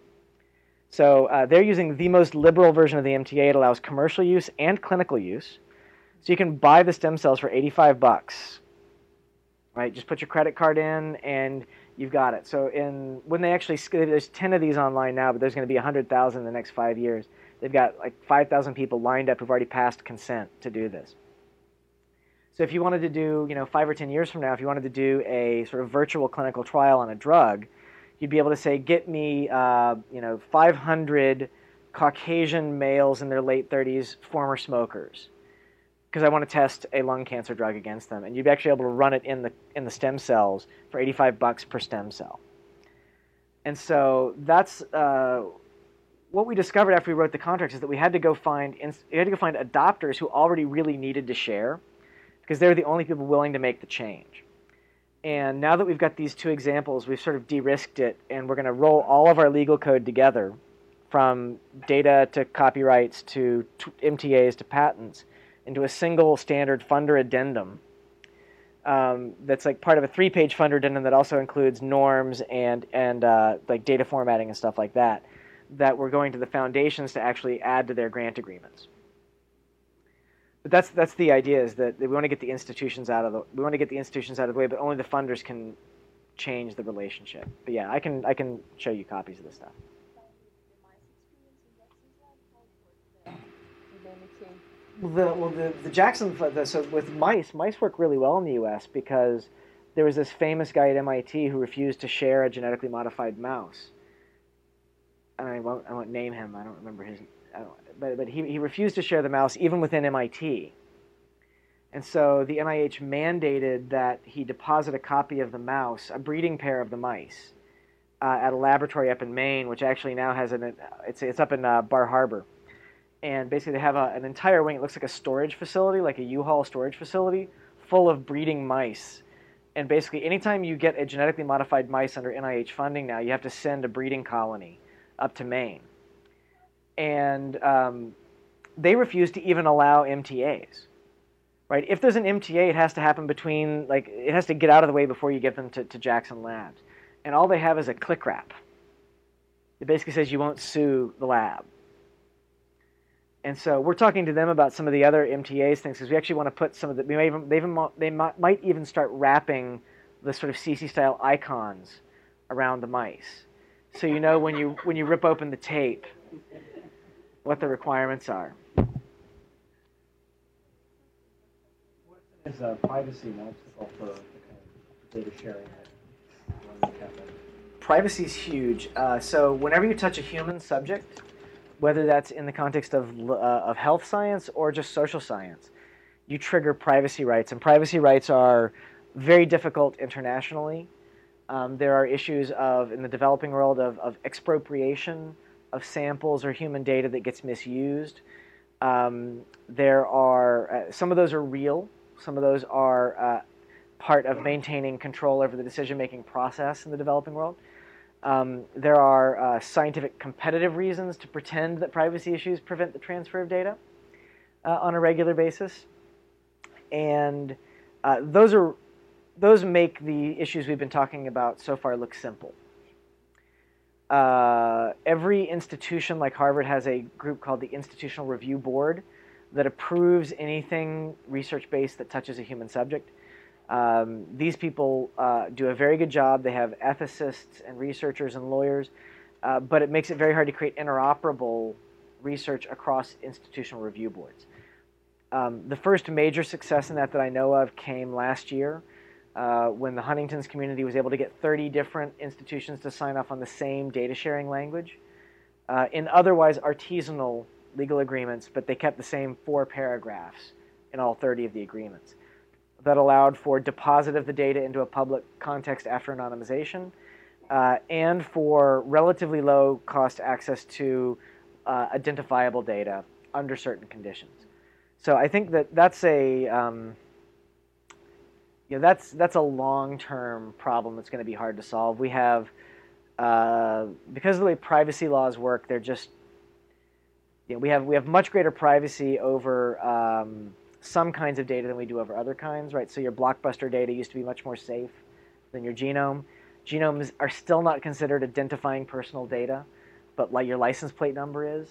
S3: So uh, they're using the most liberal version of the M T A. It allows commercial use and clinical use. So you can buy the stem cells for eighty-five bucks. Right? Just put your credit card in and you've got it. So in when they actually, there's ten of these online now, but there's going to be one hundred thousand in the next five years. They've got like five thousand people lined up who've already passed consent to do this. So if you wanted to do, you know, five or ten years from now, if you wanted to do a sort of virtual clinical trial on a drug, you'd be able to say, get me, uh, you know, five hundred Caucasian males in their late thirties, former smokers, because I want to test a lung cancer drug against them, and you'd be actually able to run it in the in the stem cells for eighty-five bucks per stem cell. And so that's uh, what we discovered after we wrote the contracts is that we had to go find ins- we had to go find adopters who already really needed to share, because they're the only people willing to make the change. And now that we've got these two examples, we've sort of de-risked it, and we're going to roll all of our legal code together, from data to copyrights to t- M T As to patents, into a single standard funder addendum um, that's like part of a three-page funder addendum that also includes norms and and uh, like data formatting and stuff like that, that we're going to the foundations to actually add to their grant agreements. But that's that's the idea, is that we want to get the institutions out of the we want to get the institutions out of the way, but only the funders can change the relationship. But yeah, I can I can show you copies of this stuff. Well, the well the, the Jackson the, so with mice mice work really well in the U S because there was this famous guy at M I T who refused to share a genetically modified mouse. And I won't I won't name him. I don't remember his. I don't, but but he he refused to share the mouse even within M I T. And so the N I H mandated that he deposit a copy of the mouse, a breeding pair of the mice, uh, at a laboratory up in Maine, which actually now has an it's it's up in uh, Bar Harbor. And basically they have a, an entire wing. It looks like a storage facility, like a U-Haul storage facility, full of breeding mice. And basically anytime you get a genetically modified mice under N I H funding now, you have to send a breeding colony up to Maine. And um, they refuse to even allow M T As. Right? If there's an M T A, it has to happen between, like, it has to get out of the way before you get them to, to Jackson Labs. And all they have is a click wrap. It basically says you won't sue the lab. And so we're talking to them about some of the other M T As things, because we actually want to put some of the, we may even, they, even, they might, might even start wrapping the sort of C C style icons around the mice. So you know when you when you rip open the tape, what the requirements are.
S5: Is a privacy an obstacle for the kind of data sharing that runs happen?
S3: Privacy is huge. Uh, so whenever you touch a human subject, whether that's in the context of uh, of health science or just social science, you trigger privacy rights. And privacy rights are very difficult internationally. Um, there are issues of, in the developing world, of, of expropriation of samples or human data that gets misused. Um, there are, uh, some of those are real. Some of those are uh, part of maintaining control over the decision-making process in the developing world. Um, there are uh, scientific competitive reasons to pretend that privacy issues prevent the transfer of data uh, on a regular basis. And uh, those are those make the issues we've been talking about so far look simple. Uh, every institution like Harvard has a group called the Institutional Review Board that approves anything research-based that touches a human subject. Um, these people uh, do a very good job. They have ethicists and researchers and lawyers, uh, but it makes it very hard to create interoperable research across institutional review boards. Um, the first major success in that that I know of came last year uh, when the Huntington's community was able to get thirty different institutions to sign off on the same data sharing language uh, in otherwise artisanal legal agreements, but they kept the same four paragraphs in all thirty of the agreements. That allowed for deposit of the data into a public context after anonymization, uh, and for relatively low cost access to uh, identifiable data under certain conditions. So I think that that's a um, you know, that's that's a long-term problem that's going to be hard to solve. We have uh, because of the way privacy laws work, they're just you know, we have we have much greater privacy over um, some kinds of data than we do over other kinds, right? So your blockbuster data used to be much more safe than your genome. Genomes are still not considered identifying personal data, but like your license plate number is.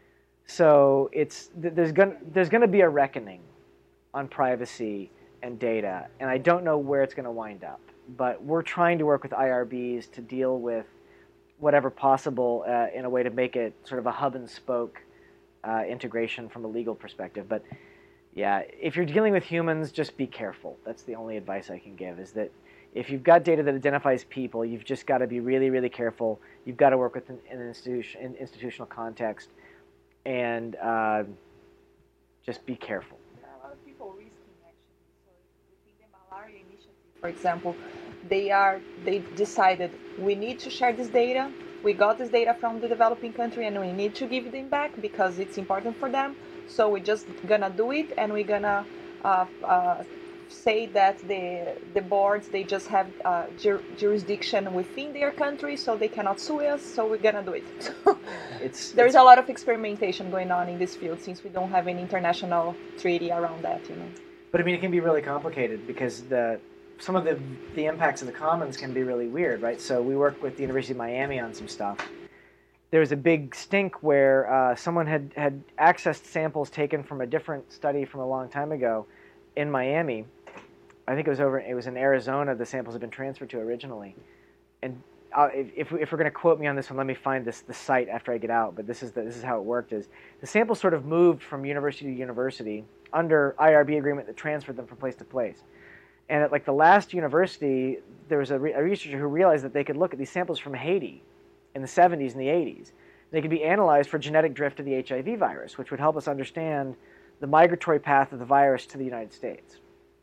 S3: So it's there's going there's going to be a reckoning on privacy and data, and I don't know where it's going to wind up. But we're trying to work with I R Bs to deal with whatever possible uh, in a way to make it sort of a hub and spoke uh, integration from a legal perspective. But yeah, if you're dealing with humans, just be careful. That's the only advice I can give, is that if you've got data that identifies people, you've just got to be really, really careful. You've got to work with an, an institution, an institutional context, and uh, just be careful.
S8: There are a lot of people risking, actually. So within the malaria initiative, for example, they are they decided we need to share this data. We got this data from the developing country, and we need to give them back because it's important for them. So we're just gonna do it, and we're gonna uh, uh, say that the the boards, they just have uh, jur jurisdiction within their country, so they cannot sue us. So we're gonna do it.
S3: it's
S8: There's
S3: it's,
S8: a lot of experimentation going on in this field since we don't have any international treaty around that, you know.
S3: But I mean, it can be really complicated because the some of the the impacts of the commons can be really weird, right? So we work with the University of Miami on some stuff. There was a big stink where uh, someone had, had accessed samples taken from a different study from a long time ago in Miami. I think it was over. It was in Arizona. The samples had been transferred to originally. And uh, if, if, if we're going to quote me on this one, let me find this the site after I get out. But this is the, this is how it worked: is the samples sort of moved from university to university under I R B agreement that transferred them from place to place. And at like the last university, there was a, re a researcher who realized that they could look at these samples from Haiti in the seventies and the eighties. They could be analyzed for genetic drift of the H I V virus, which would help us understand the migratory path of the virus to the United States.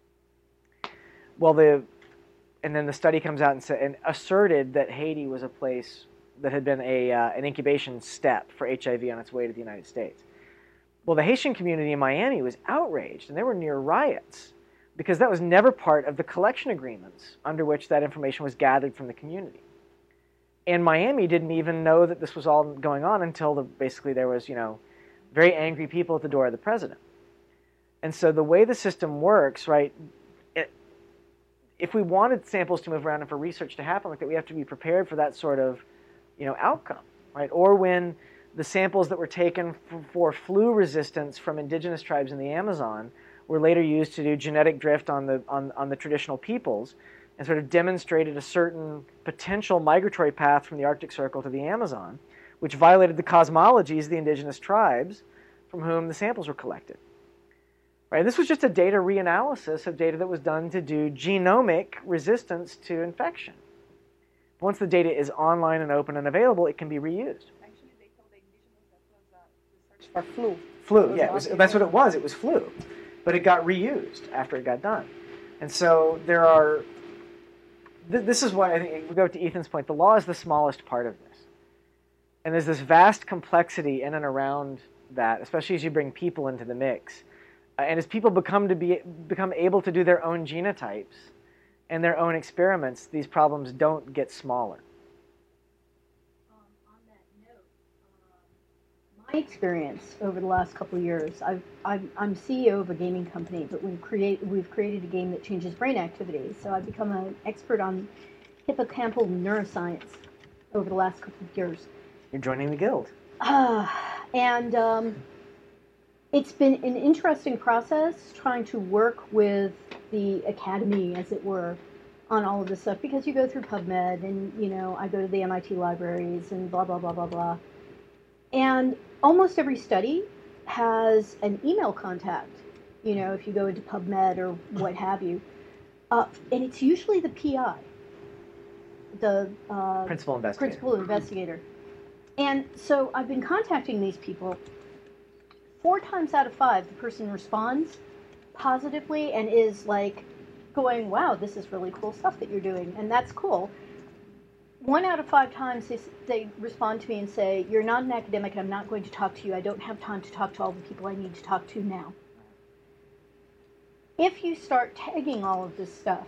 S3: Well, the and then the study comes out and, sa and asserted that Haiti was a place that had been a, uh, an incubation step for H I V on its way to the United States. Well, the Haitian community in Miami was outraged, and they were near riots because that was never part of the collection agreements under which that information was gathered from the community. And Miami didn't even know that this was all going on until the, basically there was, you know, very angry people at the door of the president. And so the way the system works, right, it, if we wanted samples to move around and for research to happen like that, we have to be prepared for that sort of, you know, outcome, right? Or when the samples that were taken for, for flu resistance from indigenous tribes in the Amazon were later used to do genetic drift on the, on, on the traditional peoples, and sort of demonstrated a certain potential migratory path from the Arctic Circle to the Amazon, which violated the cosmologies of the indigenous tribes from whom the samples were collected. Right? This was just a data reanalysis of data that was done to do genomic resistance to infection. Once the data is online and open and available, it can be reused.
S8: Actually, they told the indigenous that was a research for flu.
S3: Flu, yeah, it was, that's what it was. It was flu. But it got reused after it got done. And so there are... This is why I think we go to Ethan's point. The law is the smallest part of this. And there's this vast complexity in and around that, especially as you bring people into the mix. Uh, and as people become to be become able to do their own genotypes and their own experiments, these problems don't get smaller.
S11: experience over the last couple of years. I've, I've, I'm C E O of a gaming company, but we've, create, we've created a game that changes brain activity. So I've become an expert on hippocampal neuroscience over the last couple of years.
S3: You're joining the guild.
S11: Uh, and um, it's been an interesting process trying to work with the academy, as it were, on all of this stuff, because you go through PubMed and, you know, I go to the M I T libraries and blah, blah, blah, blah, blah. And almost every study has an email contact, you know, if you go into PubMed or what have you. Uh, and it's usually the P I, the uh,
S3: Principal investigator.
S11: Principal investigator. And so I've been contacting these people. Four times out of five, the person responds positively and is like going, wow, this is really cool stuff that you're doing, and that's cool. One out of five times they, they respond to me and say, you're not an academic and I'm not going to talk to you. I don't have time to talk to all the people I need to talk to now. If you start tagging all of this stuff,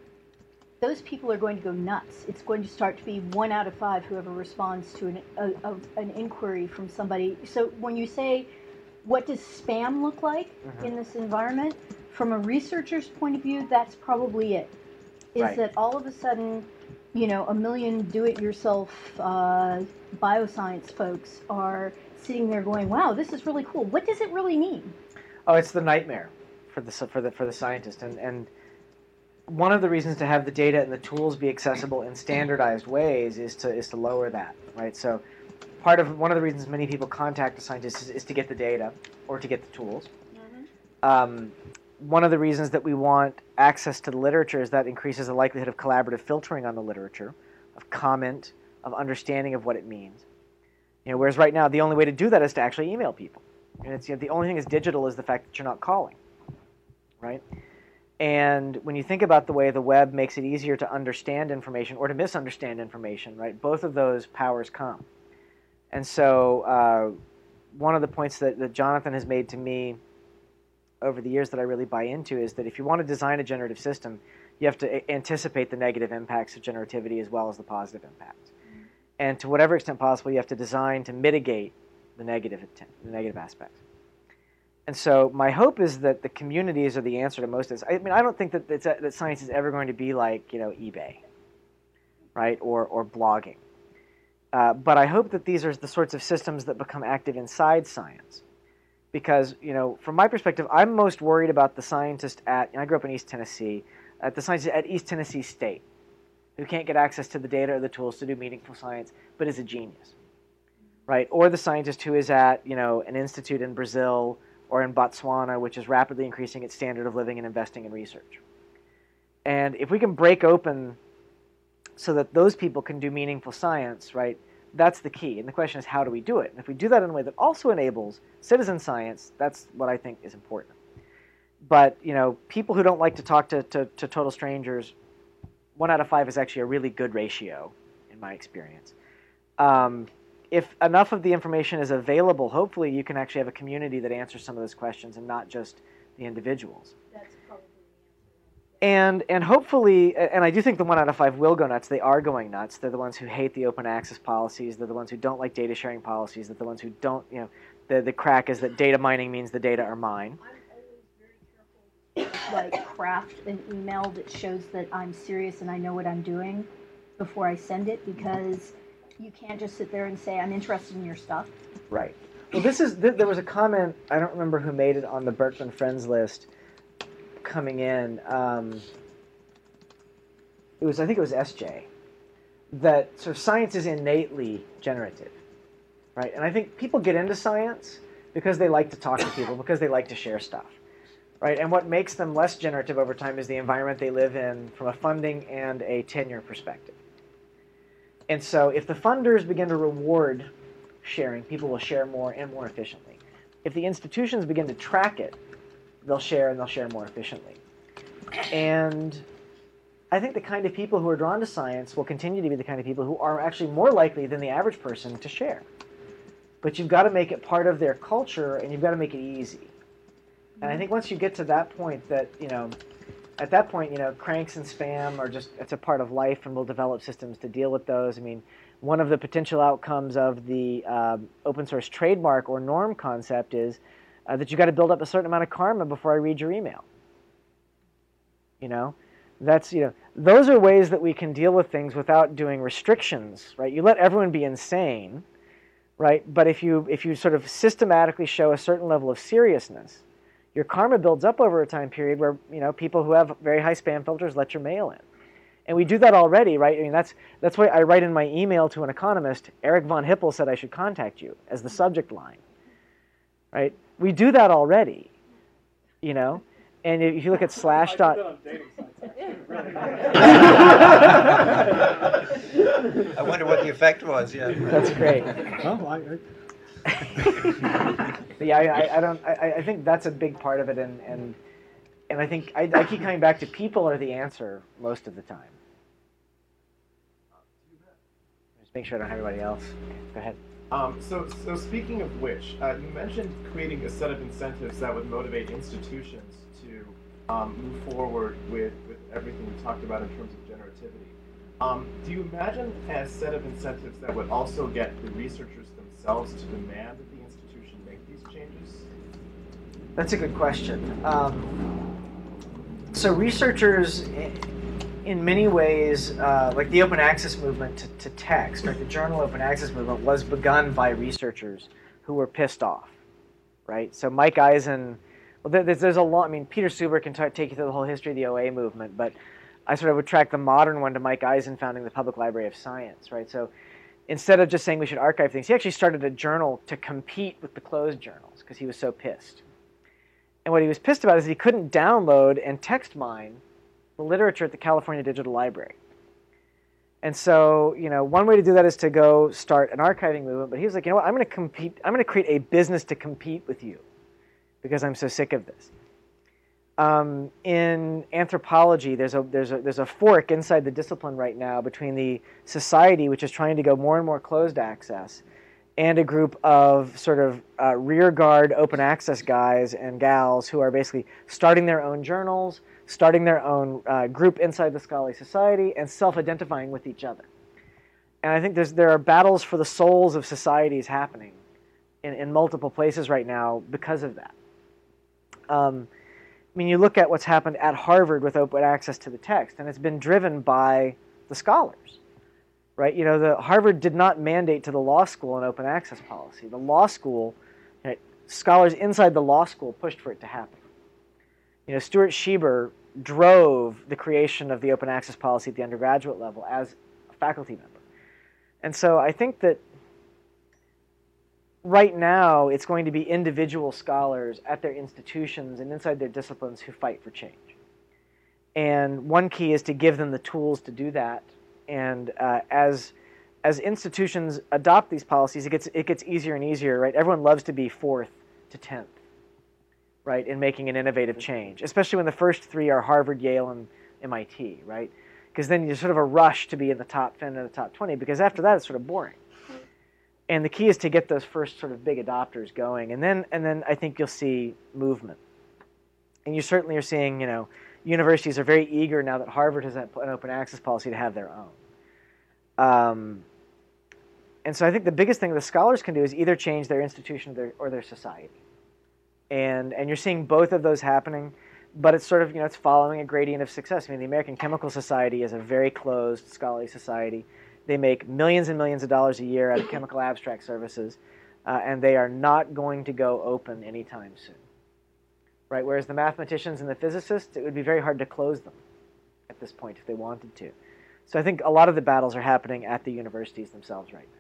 S11: those people are going to go nuts. It's going to start to be one out of five whoever responds to an, a, a, an inquiry from somebody. So when you say, what does spam look like mm-hmm. in this environment? From a researcher's point of view, that's probably it. Is
S3: right.
S11: that all of a sudden, you know, a million do-it-yourself uh, bioscience folks are sitting there going, wow, this is really cool. What does it really mean?
S3: Oh, it's the nightmare for the, for the, for the scientist. And, and one of the reasons to have the data and the tools be accessible in standardized ways is to, is to lower that, right? So part of one of the reasons many people contact a scientist is, is to get the data or to get the tools. Mm-hmm. Um, one of the reasons that we want access to the literature is that increases the likelihood of collaborative filtering on the literature, of comment, of understanding of what it means. You know, whereas right now the only way to do that is to actually email people. And it's, you know, the only thing that's digital is the fact that you're not calling, right? And when you think about the way the web makes it easier to understand information or to misunderstand information, right, both of those powers come. And so uh, one of the points that, that Jonathan has made to me over the years that I really buy into is that if you want to design a generative system, you have to a- anticipate the negative impacts of generativity as well as the positive impacts. Mm-hmm. And to whatever extent possible, you have to design to mitigate the negative intent, the negative aspects. And so my hope is that the communities are the answer to most of this. I mean, I don't think that it's a, that science is ever going to be like, you know, eBay, right, or or blogging. Uh, but I hope that these are the sorts of systems that become active inside science. Because, you know, from my perspective, I'm most worried about the scientist at, I grew up in East Tennessee, at the scientist at East Tennessee State, who can't get access to the data or the tools to do meaningful science, but is a genius, right? Or the scientist who is at, you know, an institute in Brazil or in Botswana, which is rapidly increasing its standard of living and investing in research. And if we can break open so that those people can do meaningful science, right, that's the key. And the question is, how do we do it? And if we do that in a way that also enables citizen science, that's what I think is important. But, you know, people who don't like to talk to, to, to total strangers, one out of five is actually a really good ratio, in my experience. Um, if enough of the information is available, hopefully you can actually have a community that answers some of those questions and not just the individuals.
S11: That's probably
S3: And and hopefully, and I do think the one out of five will go nuts. They are going nuts. They're the ones who hate the open access policies. They're the ones who don't like data sharing policies. They're the ones who don't, you know, the, the crack is that data mining means the data are mine.
S11: I'm always very careful to, like, craft an email that shows that I'm serious and I know what I'm doing before I send it, because you can't just sit there and say, I'm interested in your stuff.
S3: Right. Well, this is, th- there was a comment, I don't remember who made it on the Berkman Friends list, coming in, um, it was, I think it was S J, that sort of science is innately generative, right? And I think people get into science because they like to talk to people, because they like to share stuff, right? And what makes them less generative over time is the environment they live in from a funding and a tenure perspective. And so if the funders begin to reward sharing, people will share more and more efficiently. If the institutions begin to track it, they'll share and they'll share more efficiently. And I think the kind of people who are drawn to science will continue to be the kind of people who are actually more likely than the average person to share. But you've got to make it part of their culture, and you've got to make it easy. And I think once you get to that point that, you know, at that point, you know, cranks and spam are just, it's a part of life, and we'll develop systems to deal with those. I mean, one of the potential outcomes of the um, open source trademark or norm concept is uh, that you got to build up a certain amount of karma before I read your email. You know, that's, you know, those are ways that we can deal with things without doing restrictions, right? You let everyone be insane, right? But if you if you sort of systematically show a certain level of seriousness, your karma builds up over a time period where, you know, people who have very high spam filters let your mail in. And we do that already, right? I mean, that's that's why I write in my email to an economist, Eric von Hippel said I should contact you as the subject line, right? We do that already, you know? And if you look at slash dot...
S12: I wonder what the effect was, yeah.
S3: That's great.
S9: Oh, I, I...
S3: yeah, I, I don't. I, I think that's a big part of it, and and and I think I, I keep coming back to people are the answer most of the time. Just make sure I don't have anybody else. Go ahead.
S7: Um, so, so speaking of which, uh, you mentioned creating a set of incentives that would motivate institutions to um, move forward with, with everything we talked about in terms of generativity. Um, do you imagine a set of incentives that would also get the researchers themselves to demand that the institution make these changes?
S3: That's a good question. Um, so researchers, in many ways, uh, like the open access movement to, to text, right? The journal open access movement was begun by researchers who were pissed off, right? So Mike Eisen, well, there's, there's a lot. I mean, Peter Suber can t- take you through the whole history of the O A movement, but I sort of would track the modern one to Mike Eisen founding the Public Library of Science, right? So instead of just saying we should archive things, he actually started a journal to compete with the closed journals because he was so pissed. And what he was pissed about is he couldn't download and text mine the literature at the California Digital Library. And so, you know, one way to do that is to go start an archiving movement, but he was like, you know what, I'm going to compete, I'm going to create a business to compete with you because I'm so sick of this. Um, in anthropology, there's a, there's, a, there's a fork inside the discipline right now between the society, which is trying to go more and more closed access, and a group of sort of uh, rear guard open access guys and gals who are basically starting their own journals, starting their own uh, group inside the scholarly society, and self-identifying with each other. And I think there's, there are battles for the souls of societies happening in, in multiple places right now because of that. Um, I mean, you look at what's happened at Harvard with open access to the text, and it's been driven by the scholars, right? You know, the Harvard did not mandate to the law school an open access policy. The law school, right, scholars inside the law school pushed for it to happen. You know, Stuart Schieber drove the creation of the open access policy at the undergraduate level as a faculty member. And so I think that right now it's going to be individual scholars at their institutions and inside their disciplines who fight for change. And one key is to give them the tools to do that. And uh, as as institutions adopt these policies, it gets it gets easier and easier, right? Everyone loves to be fourth to tenth, right, in making an innovative change, especially when the first three are Harvard, Yale, and M I T, right? Because then there's sort of a rush to be in the top ten and the top twenty, because after that it's sort of boring. And the key is to get those first sort of big adopters going, and then and then I think you'll see movement. And you certainly are seeing, you know, universities are very eager now that Harvard has an open access policy to have their own. Um, and so I think the biggest thing the scholars can do is either change their institution or their, or their society. And and you're seeing both of those happening, but it's sort of, you know, it's following a gradient of success. I mean, the American Chemical Society is a very closed scholarly society. They make millions and millions of dollars a year out of chemical abstract services, uh, and they are not going to go open anytime soon. Right? Whereas the mathematicians and the physicists, it would be very hard to close them at this point if they wanted to. So I think a lot of the battles are happening at the universities themselves right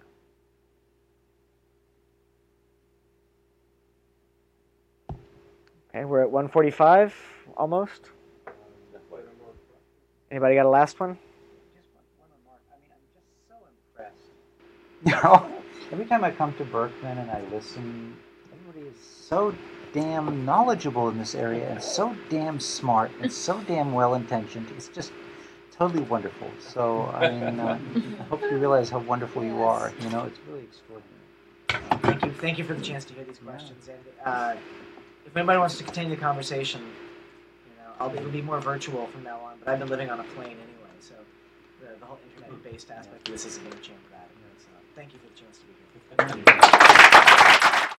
S3: now. Okay, we're at one forty-five, almost. Anybody got a last one?
S4: You know, every time I come to Berkman and I listen, everybody is so damn knowledgeable in this area and so damn smart and so damn well-intentioned. It's just totally wonderful. So, I mean, uh, I hope you realize how wonderful you are. You know, it's really extraordinary.
S3: Thank you. Thank you for the chance to hear these questions. And uh, if anybody wants to continue the conversation, you know, I'll, it'll be more virtual from now on. But I've been living on a plane anyway, so the, the whole internet-based aspect of this isn't going to change that.
S13: thank you for the chance to be here.